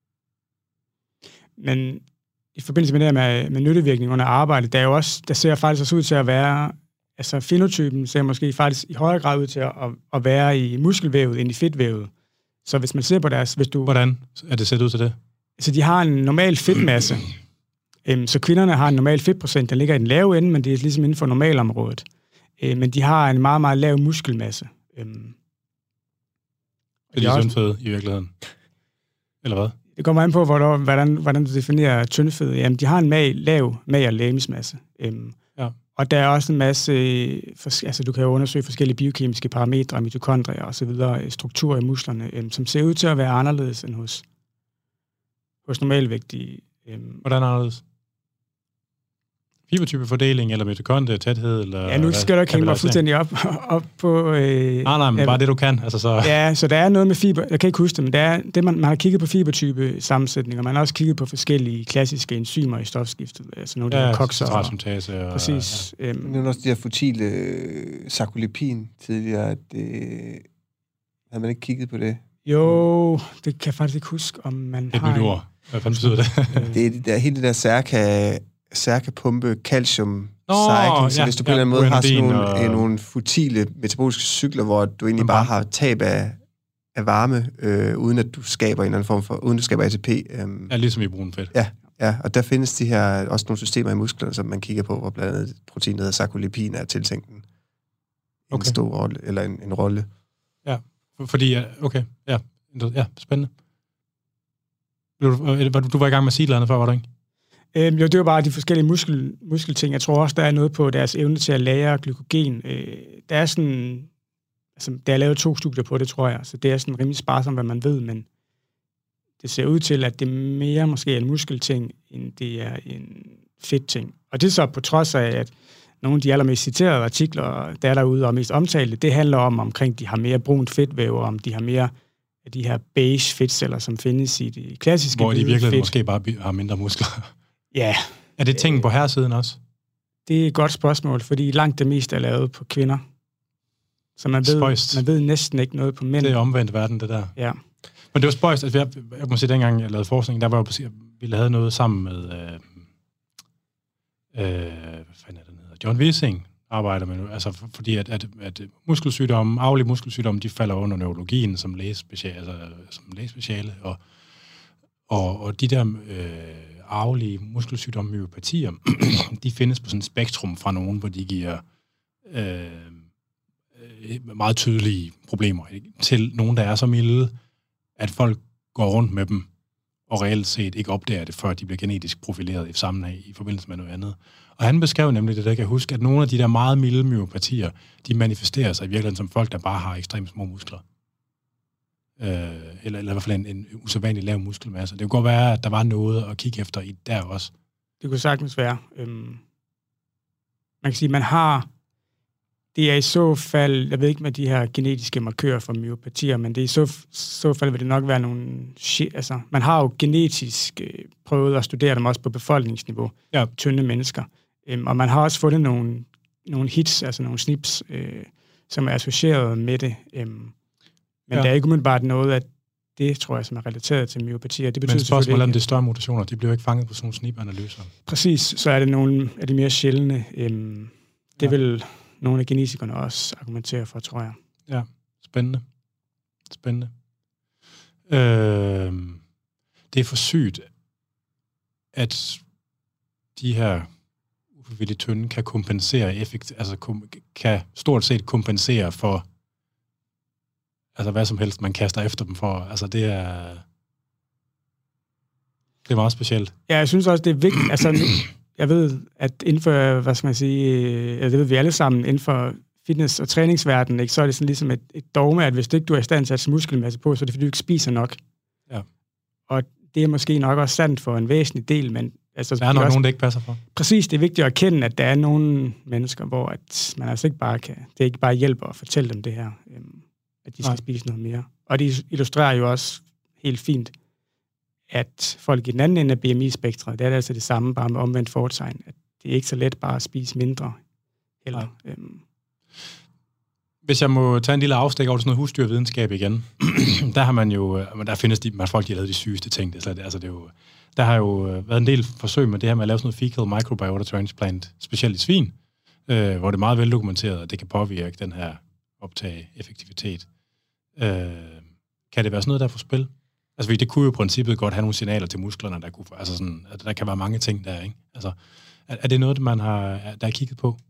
Men i forbindelse med det her med, med nyttevirkning under arbejde, der er jo også, der ser faktisk også ud til at være, altså fenotypen ser måske faktisk i højere grad ud til at, at være i muskelvævet end i fedtvævet. Så hvis man ser på deres... Hvis du, Hvordan er det set ud til det? Så de har en normal fedtmasse. øhm, så kvinderne har en normal fedtprocent, der ligger i den lave ende, men det er ligesom inden for normalområdet. Øhm, men de har en meget, meget lav muskelmasse. Øhm, er de, de tyndfede i virkeligheden? Eller hvad? Det kommer an på, hvordan, hvordan, hvordan du definerer tyndfed. Jamen, de har en mag, lav mag- og legemsmasse. Øhm, ja. Og der er også en masse... Altså, du kan jo undersøge forskellige biokemiske parametre, mitokondrier og så videre, strukturer i musklerne, øhm, som ser ud til at være anderledes end hos, hos normalvægtige. Øhm. Hvordan anderledes? Fibertypefordeling, eller mitokondrie, tæthed, eller... Ja, nu skal du ikke hænge mig fuldstændig op, op på... Øh, nej, nej, men ja, bare det, du kan. Altså, så... Ja, så der er noget med fiber... Jeg kan ikke huske det, men det er, det, man, man har kigget på fibertype sammensætninger. Man har også kigget på forskellige klassiske enzymer i stofskiftet. Altså nogle af ja, de her kokser. Centralsyntase og... Præcis. Ja. Øhm. Det er også de her futile øh, sarkolipin tidligere, at det... Har man ikke kigget på det? Jo, det kan jeg faktisk ikke huske, om man et har... Et nyt ord. Hvad fanden betyder det? Det er det der, hele det der særka... særkapumpe, calcium, Nå, cycling, så ja, hvis du på ja, en eller anden måde har sådan nogle, og... nogle futile metaboliske cykler, hvor du egentlig bare har tab af, af varme, øh, uden at du skaber en eller anden form for, uden du skaber A T P. Øhm. Ja, ligesom i brun fedt. Ja, ja, og der findes de her, også nogle systemer i musklerne, som man kigger på, hvor blandt andet proteinet hedder sarkolipin er tiltænkt en, okay. en stor rolle, eller en, en rolle. Ja, fordi, okay, ja, ja, spændende. Du, du var i gang med at sige et eller andet før, var du ikke? Øhm, jo, det var bare de forskellige muskel, muskelting. Jeg tror også, der er noget på deres evne til at lagre glykogen. Øh, der er sådan... Altså, der er lavet to studier på det, tror jeg, så det er sådan rimelig sparsomt, hvad man ved, men det ser ud til, at det mere måske er en muskelting, end det er en fedtting. Og det er så på trods af, at nogle af de allermest citerede artikler, der er derude og mest omtalte, det handler om, omkring de har mere brunt fedtvæv, og om de har mere af de her beige fedtceller, som findes i de klassiske hvor de virkelig fedt. Måske bare har mindre muskler. Ja. Er det ting på herresiden også? Det er et godt spørgsmål, fordi langt det meste er lavet på kvinder. Så man ved, man ved næsten ikke noget på mænd. Det er omvendt verden, det der. Ja. Men det var spøjst. Altså, jeg, jeg må sige, dengang jeg lavede forskning, der var jo, vi lavede noget sammen med øh, øh, hvad fanden er det, hedder? John Wissing, arbejder med nu. Altså, for, fordi at, at, at muskelsygdomme, arvelige muskelsygdomme, de falder under neurologien som lægespeciale, altså, som lægespeciale, og, og, og de der øh, arvelige muskelsygdomme, myopatier, de findes på sådan et spektrum fra nogen, hvor de giver øh, meget tydelige problemer, ikke? Til nogen, der er så milde, at folk går rundt med dem, og reelt set ikke opdager det, før de bliver genetisk profileret i sammenhæng i forbindelse med noget andet. Og han beskrev nemlig det, der kan huske, at nogle af de der meget milde myopatier, de manifesterer sig i virkeligheden som folk, der bare har ekstremt små muskler. Øh, eller, eller i hvert fald en, en usædvanlig lav muskelmasse. Det kunne godt være, at der var noget at kigge efter i der også. Det kunne sagtens være. Øhm, man kan sige, man har... Det er i så fald, jeg ved ikke med de her genetiske markører for myopatier, men det er i så, så fald vil det nok være nogle... Altså, man har jo genetisk øh, prøvet at studere dem også på befolkningsniveau, ja. Tynde mennesker. Øhm, og man har også fundet nogle, nogle hits, altså nogle snips, øh, som er associeret med det. Øhm, men ja. Der er ikke umiddelbart noget af det, tror jeg, som er relateret til myopatier. Det betyder men spørgsmålet om de større mutationer, de bliver ikke fanget på sådan nogle snip-analyser. Præcis, så er det nogle af de mere sjældne. Øhm, det ja. vil... Nogle af genetikerne også argumenterer for, tror jeg. Ja, spændende. Spændende. Øh, det er for sygt, at de her ufrivilligt tynde kan kompensere effekt, altså kom, kan stort set kompensere for altså hvad som helst, man kaster efter dem for. Altså det er det er meget specielt. Ja, jeg synes også, det er vigtigt. Altså, jeg ved, at inden for, hvad skal man sige, ja, det ved vi alle sammen, inden for fitness- og træningsverdenen, ikke, så er det sådan ligesom et, et dogme, at hvis du ikke du er i stand til at sætte muskelmasse på, så er det fordi, du ikke spiser nok. Ja. Og det er måske nok også sandt for en væsentlig del, men... Altså, der er nok også, nogen, der ikke passer for. Præcis, det er vigtigt at erkende, at der er nogle mennesker, hvor at man altså ikke bare kan... Det er ikke bare hjælper at fortælle dem det her, øhm, at de skal Nej. spise noget mere. Og det illustrerer jo også helt fint, at folk i den anden ende af B M I-spektret, det er altså det samme, bare med omvendt fortegn, at det er ikke så let bare at spise mindre. Eller, øhm. Hvis jeg må tage en lille afstik over sådan noget husdyrvidenskab igen, der har man jo, der findes de, man folk, de har lavet de sygeste ting, det er slet, altså det er jo, der har jo været en del forsøg med det her med at lave sådan noget fecal microbiota transplant, specielt i svin, øh, hvor det er meget veldokumenteret, at det kan påvirke den her optag effektivitet. Øh, kan det være sådan noget, der er for spil? Altså, det kunne jo i princippet godt have nogle signaler til musklerne, der kunne, altså sådan, at der kan være mange ting der, ikke? Altså, er, er det noget, man har, der er kigget på?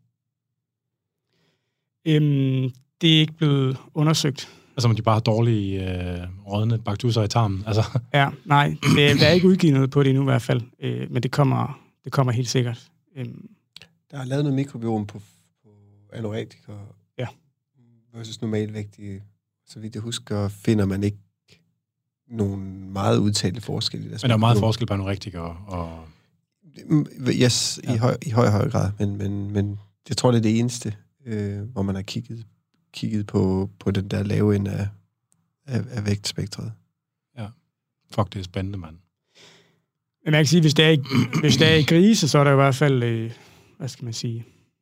Øhm, det er ikke blevet undersøgt. Altså, om de bare har dårlige øh, rådne bakterier i tarmen, altså? Ja, nej, det, der er ikke udgivet noget på det endnu i hvert fald, øh, men det kommer, det kommer helt sikkert. Øhm. Der er lavet noget mikrobiom på, på anorektikere. Ja. Versus normalvægtige. Så vidt jeg husker, finder man ikke nogle meget udtalte forskelle. Men der er meget forskel på anorektikere og... Yes, ja. i, høj, i høj, høj grad, men, men, men jeg tror, det er det eneste, øh, hvor man har kigget, kigget på, på den der lave ende af, af, af vægtspektret. Ja, fuck, det er spændende, mand. Men man kan sige, hvis det er i, hvis det er i grise, så er der i hvert fald, øh, hvad skal man sige,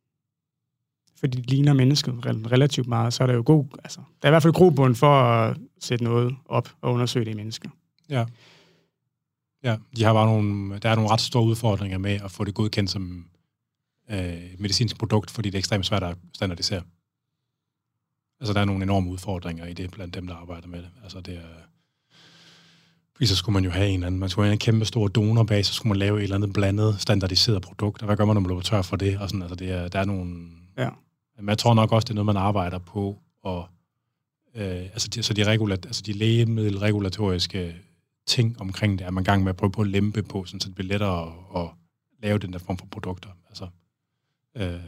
fordi de ligner mennesket relativt meget, så er der jo god, altså, der er i hvert fald grobund for at sætte noget op og undersøge det i mennesker. Ja. Ja, de har bare nogle, der er nogle ret store udfordringer med at få det godkendt som øh, medicinsk produkt, fordi det er ekstremt svært at standardisere. Altså, der er nogle enorme udfordringer i det, blandt dem, der arbejder med det. Altså, det er... Fordi så skulle man jo have en anden, man skulle have en kæmpe stor donorbase, så skulle man lave et eller andet blandet, standardiseret produkt, og hvad gør man, når man løber tør for det? Og sådan, altså, det er, der er nogle... Ja. Men jeg tror nok også, det er noget, man arbejder på, og øh, altså, de, så de, regulat, altså de lægemiddelregulatoriske ting omkring det, er man i gang med at prøve på at lempe på, sådan, så det bliver lettere at, at lave den der form for produkter. Altså, øh,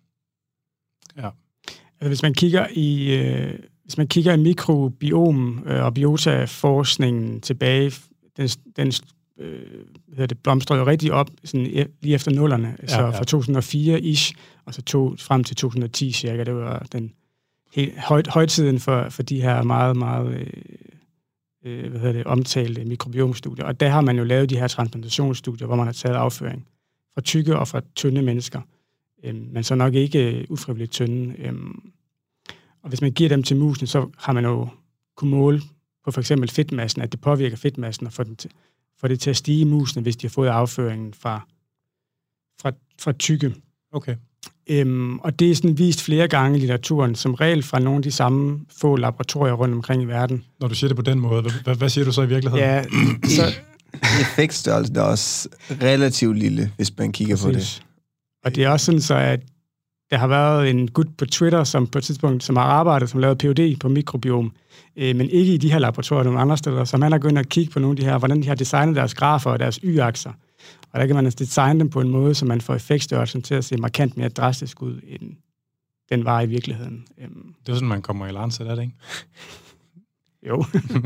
ja. Altså, hvis man kigger i, øh, hvis man kigger i mikrobiom øh, og biotaforskningen tilbage, den, den øh, hedder det, blomstrede jo rigtig op sådan, lige efter nullerne, ja, så ja. Fra to tusind og fire-ish, og så to, frem til to tusind og ti cirka, det var den helt høj, højtiden for, for de her meget, meget øh, øh, hvad hedder det, omtalte mikrobiomstudier. Og der har man jo lavet de her transplantationsstudier, hvor man har taget afføring fra tykke og fra tynde mennesker, øh, men så nok ikke øh, ufrivilligt tynde. Øh. Og hvis man giver dem til musene, så har man jo kunne måle på for eksempel fedtmassen, at det påvirker fedtmassen og får, den til, får det til at stige i musene, hvis de har fået afføringen fra, fra, fra tykke. Okay. Øhm, og det er sådan vist flere gange i litteraturen, som regel fra nogle af de samme få laboratorier rundt omkring i verden. Når du siger det på den måde, hvad, hvad siger du så i virkeligheden? Ja, så... Effektstørrelsen er også relativt lille, hvis man kigger Præcis. på det. Og det er også sådan så, at der har været en gut på Twitter, som på et tidspunkt som har arbejdet, som lavede P H D på mikrobiom, øh, men ikke i de her laboratorier, nogle andre steder, som han har gået ind og kigge på nogle af de her, hvordan de har designet deres grafer og deres y-akser. Og der kan man altså designe dem på en måde, så man får effektstørrelsen til at se markant mere drastisk ud, end den var i virkeligheden. Øhm. Det er sådan, man kommer i Lancet, er det ikke? Jo.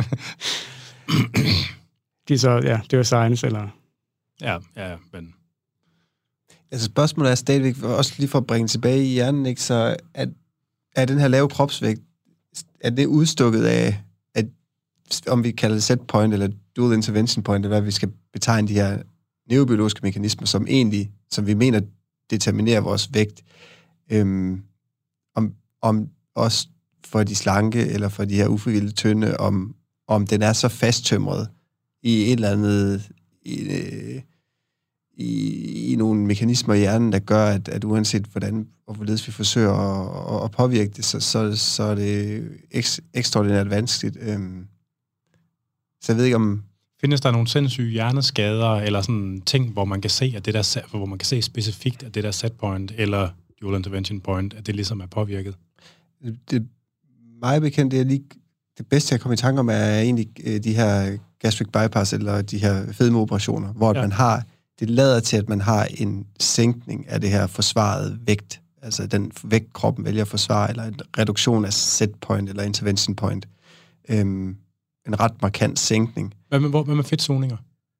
De så, ja, det var science, eller... Ja, ja, men... Altså spørgsmålet er stadigvæk, også lige for at bringe tilbage i hjernen, ikke, så at, er den her lave kropsvægt, er det udstukket af, at, om vi kalder det set point, eller dual intervention point, eller hvad vi skal betegne de her neurobiologiske mekanismer, som egentlig, som vi mener, determinerer vores vægt, øhm, om, om også for de slanke, eller for de her ufrivilligt tynde, om, om den er så fasttømret i et eller andet... I, øh, I, i nogle mekanismer i hjernen, der gør, at, at uanset hvordan og hvorledes vi forsøger at, at påvirke det, så, så, så er det eks, ekstraordinært vanskeligt. Øhm, så jeg ved ikke om... Findes der nogle sindssyge hjerneskader, eller sådan ting, hvor man kan se, at det der, hvor man kan se specifikt, at det der set point, eller dual intervention point, at det ligesom er påvirket? Det, det meget bekendt, det er lige... Det bedste, jeg kommer i tanke om, er egentlig de her gastric bypass, eller de her fedmeoperationer, hvor ja. man har... Det lader til, at man har en sænkning af det her forsvarede vægt, altså den vægt, kroppen vælger at forsvare, eller en reduktion af set point eller intervention point. Øhm, en ret markant sænkning. Hvad med, hvad med fedtzoninger?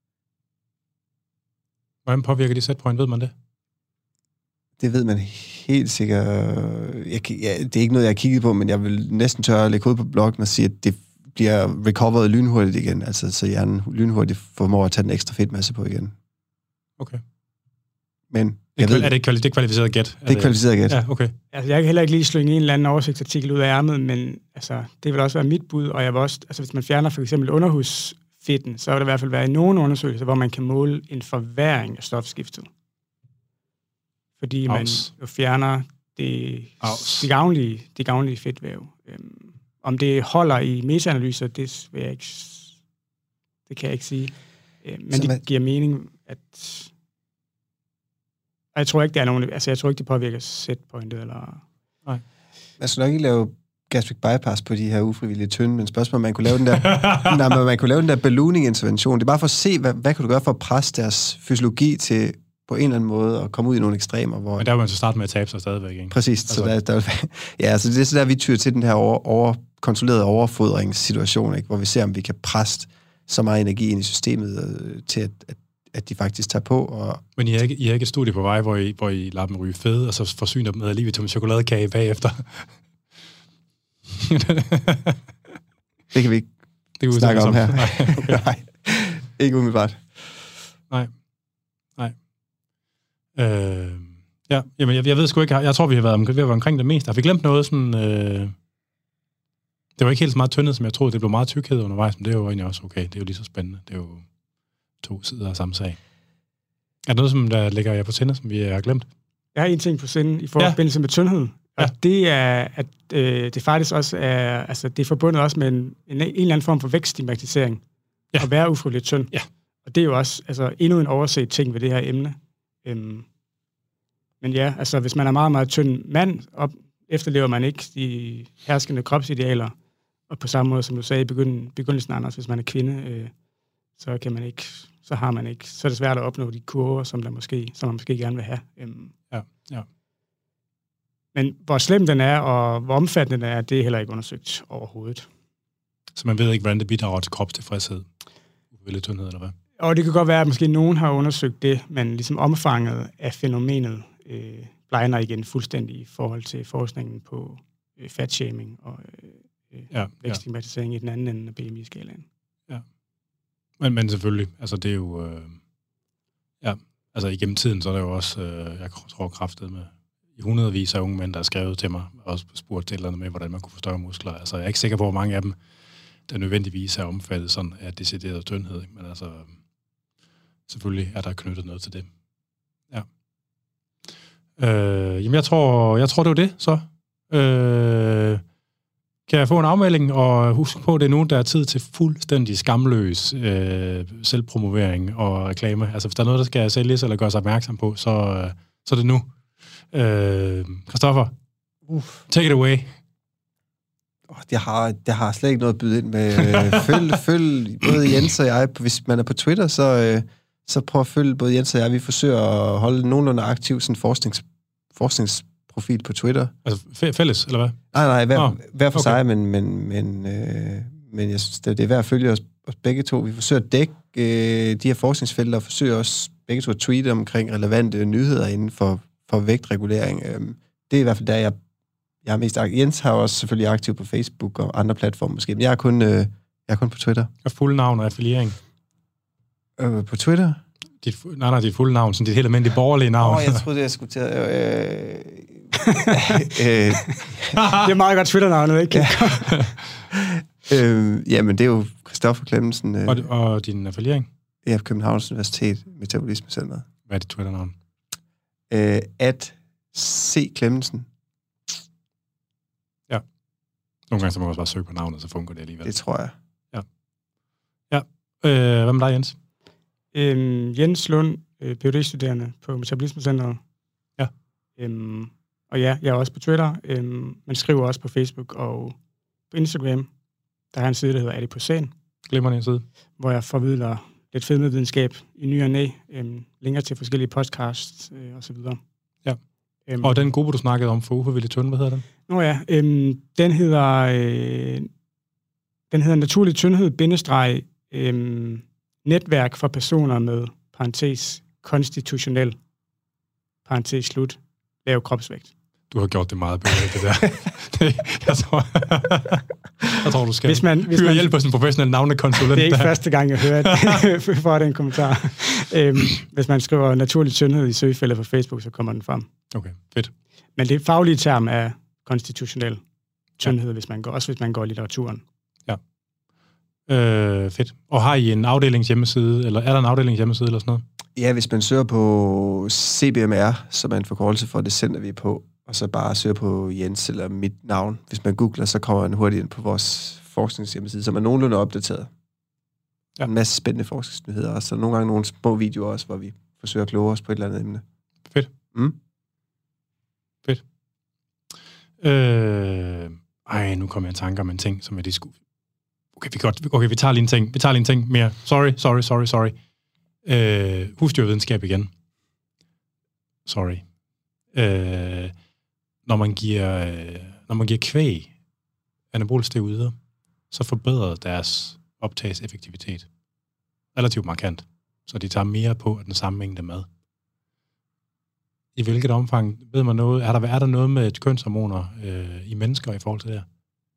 Hvordan påvirker de set point, ved man det? Det ved man helt sikkert. Jeg, ja, det er ikke noget, jeg har kigget på, men jeg vil næsten tørre at lægge ud på bloggen og sige, at det bliver recovered lynhurtigt igen, altså så hjernen lynhurtigt formår at tage den ekstra fedtmasse på igen. Okay. Men jeg er, ved, er det, kvali- det er kvalificeret gæt? Det er, er kvalificeret gæt. Ja, okay. Altså, jeg kan heller ikke lige slynge en eller anden oversigtsartikel ud af ærmet, men altså, det vil også være mit bud, og jeg vil også, altså, hvis man fjerner for eksempel underhusfedten, så vil der i hvert fald være i nogle undersøgelser, hvor man kan måle en forværring af stofskiftet. Fordi man Aus. jo fjerner det, de, gavnlige, de gavnlige fedtvæv. Øhm, om det holder i metaanalyser, det vil jeg ikke, det kan jeg ikke sige. Øhm, men så det man... giver mening, at jeg tror ikke, det er nogen, altså jeg tror ikke, det påvirker setpointet, eller... Nej. Man skal nok ikke lave gastric bypass på de her ufrivillige tynde, men spørgsmålet, man kunne lave den der, nej, men man kunne lave den der ballooning-intervention. Det er bare for at se, hvad, hvad kan du gøre for at presse deres fysiologi til på en eller anden måde at komme ud i nogle ekstremer, hvor... Men der vil man så starte med at tabe sig stadigvæk, ikke? Præcis. Altså... Så der, der, ja, altså det er så der, vi tyrer til den her over, over, kontrollerede overfodringssituation, ikke? Hvor vi ser, om vi kan presse så meget energi ind i systemet øh, til, at, at at de faktisk tager på. Og... Men I har ikke, I har ikke et studie på vej, hvor I, hvor I lader dem ryge fede, og så forsyner dem med alligevel til en chokoladekage bagefter? Det kan vi ikke det kan snakke om her. Nej, okay. Nej, ikke umiddelbart. Nej. Nej. Øh, ja, jamen, jeg, jeg ved sgu ikke, jeg tror, vi har været, om, vi har været omkring det meste. Har vi glemt noget sådan... Øh... Det var ikke helt så meget tyndet, som jeg troede. Det blev meget tykkhed undervejs, men det er jo egentlig også okay. Det er jo lige så spændende. Det er jo to sider af samme sag. Er der noget, som der ligger jer på sinde, som vi har glemt? Jeg har en ting på sinde i forbindelse ja. med tyndhed. Og ja. det er, at øh, det faktisk også er, altså det er forbundet også med en, en, en eller anden form for vækststigmatisering. Ja. At være ufrivilligt tynd. Ja. Og det er jo også altså, endnu en overset ting ved det her emne. Øhm, men ja, altså hvis man er meget, meget tynd mand, op, efterlever man ikke de herskende kropsidealer. Og på samme måde, som du sagde i begyndelsen, begyndelsen Anders, hvis man er kvinde, øh, så kan man ikke, så har man ikke, så er det svært at opnå de kurver, som der måske, som man måske gerne vil have. Øhm. Ja, ja. Men hvor slem den er, og hvor omfattende den er, det er heller ikke undersøgt overhovedet. Så man ved ikke, hvordan det bidrager til kropstilfredshed? Ufrivillig tyndhed, eller hvad? Og det kan godt være, at måske nogen har undersøgt det, men ligesom omfanget af fænomenet øh, blegner igen fuldstændig i forhold til forskningen på øh, fatshaming og øh, ja, vækststigmatisering ja. i den anden ende af B M I-skalaen. Ja. Men, men selvfølgelig, altså det er jo, øh, ja, altså igennem tiden, så er der jo også, øh, jeg tror kraftet med, i hundredvis af unge mænd, der har skrevet til mig, og også spurgt til et eller andet med, hvordan man kunne få større muskler. Altså jeg er ikke sikker på, hvor mange af dem, der nødvendigvis er omfattet sådan af decideret tyndhed, men altså, selvfølgelig er der knyttet noget til det. Ja. Øh, jamen, jeg tror, jeg tror, det var det, så. Øh, kan jeg få en afmelding, og husk på, at det er nu, der er tid til fuldstændig skamløs øh, selvpromovering og reklame. Altså, hvis der er noget, der skal sælges eller gøres opmærksom på, så, øh, så er det nu. Øh, Christoffer, Uf. take it away. Jeg har, jeg har slet ikke noget at byde ind med. Følg, følg både Jens og jeg. Hvis man er på Twitter, så, så prøv at følge både Jens og jeg. Vi forsøger at holde nogenlunde aktiv sådan forsknings, forskningsprofil på Twitter. Altså fælles, eller hvad? Nej, nej, hver, oh, hver for okay. sig, men, men, men, øh, men jeg synes, det, det er værd at følge os, os begge to. Vi forsøger at dække øh, de her forskningsfelter, og forsøger også begge to at tweete omkring relevante nyheder inden for, for vægtregulering. Øh, det er i hvert fald der, jeg Jeg er mest aktiv. Jens har også selvfølgelig aktiv på Facebook og andre platforme måske, men jeg er kun, øh, jeg er kun på Twitter. Og fulde navn og affiliering? Øh, på Twitter? Dit, nej, nej, dit fulde navn, sådan dit helt almindelige borgerlige navn. Åh, oh, jeg troede, jeg skulle til at... Øh, øh, det er meget godt Twitter-navnet, ikke? Ja. øh, jamen, det er jo Christoffer Clemmensen. Øh, og, og din affiliering? Ja, Københavns Universitet, Metabolismecentret. Hvad er dit Twitter-navn? Øh, at C. Clemmensen. Nogle gange så må man også bare søge på navnet, så fungerer det alligevel. Det tror jeg. Ja. Ja. Øh, hvad med dig, Jens? Øhm, Jens Lund, øh, P H D-studerende på Metabolismecentret. Ja. Øhm, og ja, jeg er også på Twitter. Øhm, man skriver også på Facebook og på Instagram. Der er en side, der hedder Adipocen. Glimrende en side. Hvor jeg formidler lidt fedmevidenskab i ny og næ. Øhm, længere til forskellige podcasts øh, og så videre. Ja. Øhm, og den gruppe, du snakkede om for ufrivillig tynd, hvad hedder den? Nå ja, øhm, den hedder øh, den hedder naturlig tyndhed bindestreg øhm, netværk for personer med parentes konstitutionel parentes slut lav kropsvægt. Du har gjort det meget bedre, det der. det, jeg, tror, jeg tror, du skal hvis man, hvis hyre man, hjælp på sådan en professionel navnekonsulent. Det er ikke der. første gang, jeg hører det, for den kommentar. Øhm, hvis man skriver naturlig tyndhed i søgefeltet på Facebook, så kommer den frem. Okay, fedt. Men det faglige term er konstitutionel tyndhed, ja. hvis man går, også hvis man går i litteraturen. Ja. Øh, fedt. Og har I en afdelings hjemmeside, eller er der en afdelings hjemmeside eller sådan noget? Ja, hvis man søger på C B M R, som er en forkortelse for det center, vi er på, og så bare søger på Jens eller mit navn. Hvis man googler, så kommer man hurtigt ind på vores forskningshjemmeside, som er nogenlunde opdateret. Ja. En masse spændende forskningsnyheder, og så nogle gange nogle små videoer også, hvor vi forsøger at kloge os på et eller andet emne. Fedt. Mm. Fedt. Øh, ej, nu kommer jeg i tanker om en ting, som jeg lige skulle... Okay, vi, godt, okay, vi tager lige en ting. Vi tager lige en ting mere. Sorry, sorry, sorry, sorry. Øh, husdyrvidenskab igen. Sorry. Øh, når man giver, øh, når man giver kvæg anabole steroider, så forbedrer deres optagseffektivitet relativt markant. Så de tager mere på af den samme mængde mad. I hvilket omfang ved man noget? Er der, er der noget med kønshormoner øh, i mennesker i forhold til det her?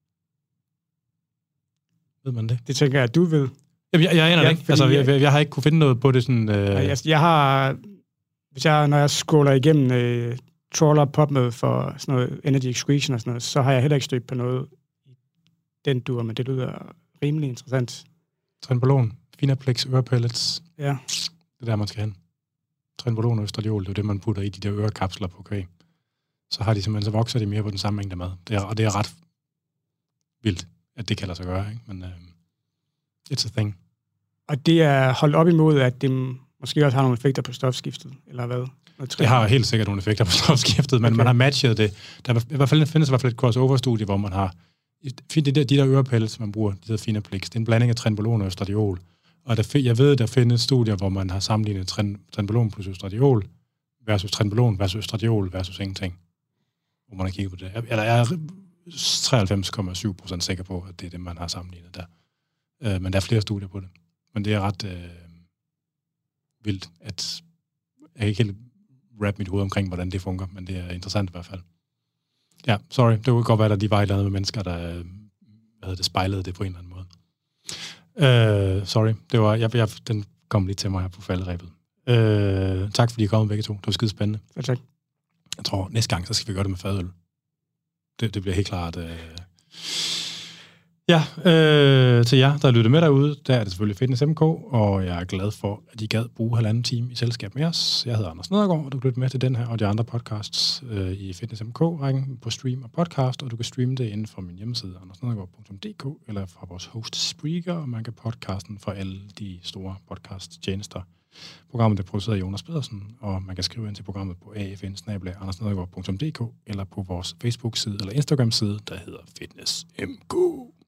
Ved man det? Det tænker jeg, at du ved. Jeg, jeg, jeg aner ja, det ikke. Altså, jeg, jeg, jeg har ikke kunne finde noget på det sådan... Øh... Nej, jeg, jeg har... Hvis jeg, når jeg scroller igennem øh, trawler PubMed for sådan noget energy excretion og sådan noget, så har jeg heller ikke stødt på noget i den dur, men det lyder rimelig interessant. Trenbolon, Finaplex, ørepellets. Ja. Det er der, man skal hen. Trenbolon og østradiol, det er det, man putter i de der ørekapsler på kvæg. Så har de simpelthen, så vokser de mere på den samme mængde mad. Det er, og det er ret vildt, at det kan lade sig gøre, ikke? Men uh, it's a thing. Og det er holdt op imod, at det måske også har nogle effekter på stofskiftet, eller hvad? Det har helt sikkert nogle effekter på stofskiftet, men okay. Man har matchet det. Der er, i hvert fald findes i hvert fald et crossover-studie, hvor man har de der, de der ørepellets, man bruger, de der Finaplex, det er en blanding af trenbolon og østradiol. Og der, jeg ved, der findes studier, hvor man har sammenlignet tren, trenbolon plus østradiol versus trenbolon versus østradiol versus ingenting. Hvor man har kigget på det. Eller jeg er treoghalvfems komma syv procent sikker på, at det er det, man har sammenlignet der. Øh, men der er flere studier på det. Men det er ret øh, vildt, at jeg kan ikke helt wrap mit hoved omkring, hvordan det fungerer, men det er interessant i hvert fald. Ja, sorry. Det kunne godt være, at de var et eller andet med mennesker, der hvad hedder det, spejlede det på en eller anden måde. Uh, sorry, det var, jeg, jeg, den kom lige til mig her på falderæbet. Uh, tak fordi I kom begge to. Det var skide spændende. Ja, tak. Jeg tror, næste gang, så skal vi gøre det med fadøl. Det, det bliver helt klart... Uh, Ja, øh, til jer, der lytter med derude, der er det selvfølgelig Fitness M K, og jeg er glad for, at I gad bruge halvanden time i selskab med os. Jeg hedder Anders Nedergaard, og du kan lytte med til den her og de andre podcasts øh, i Fitness M K-rækken på stream og podcast, og du kan streame det inden fra min hjemmeside, andersnedergaard punktum d k, eller fra vores host Spreaker, og man kan podcasten fra alle de store podcast-tjenester. Programmet er produceret af Jonas Pedersen, og man kan skrive ind til programmet på a f n bindestreg andersnedergaard punktum d k, eller på vores Facebook-side eller Instagram-side, der hedder Fitness M K.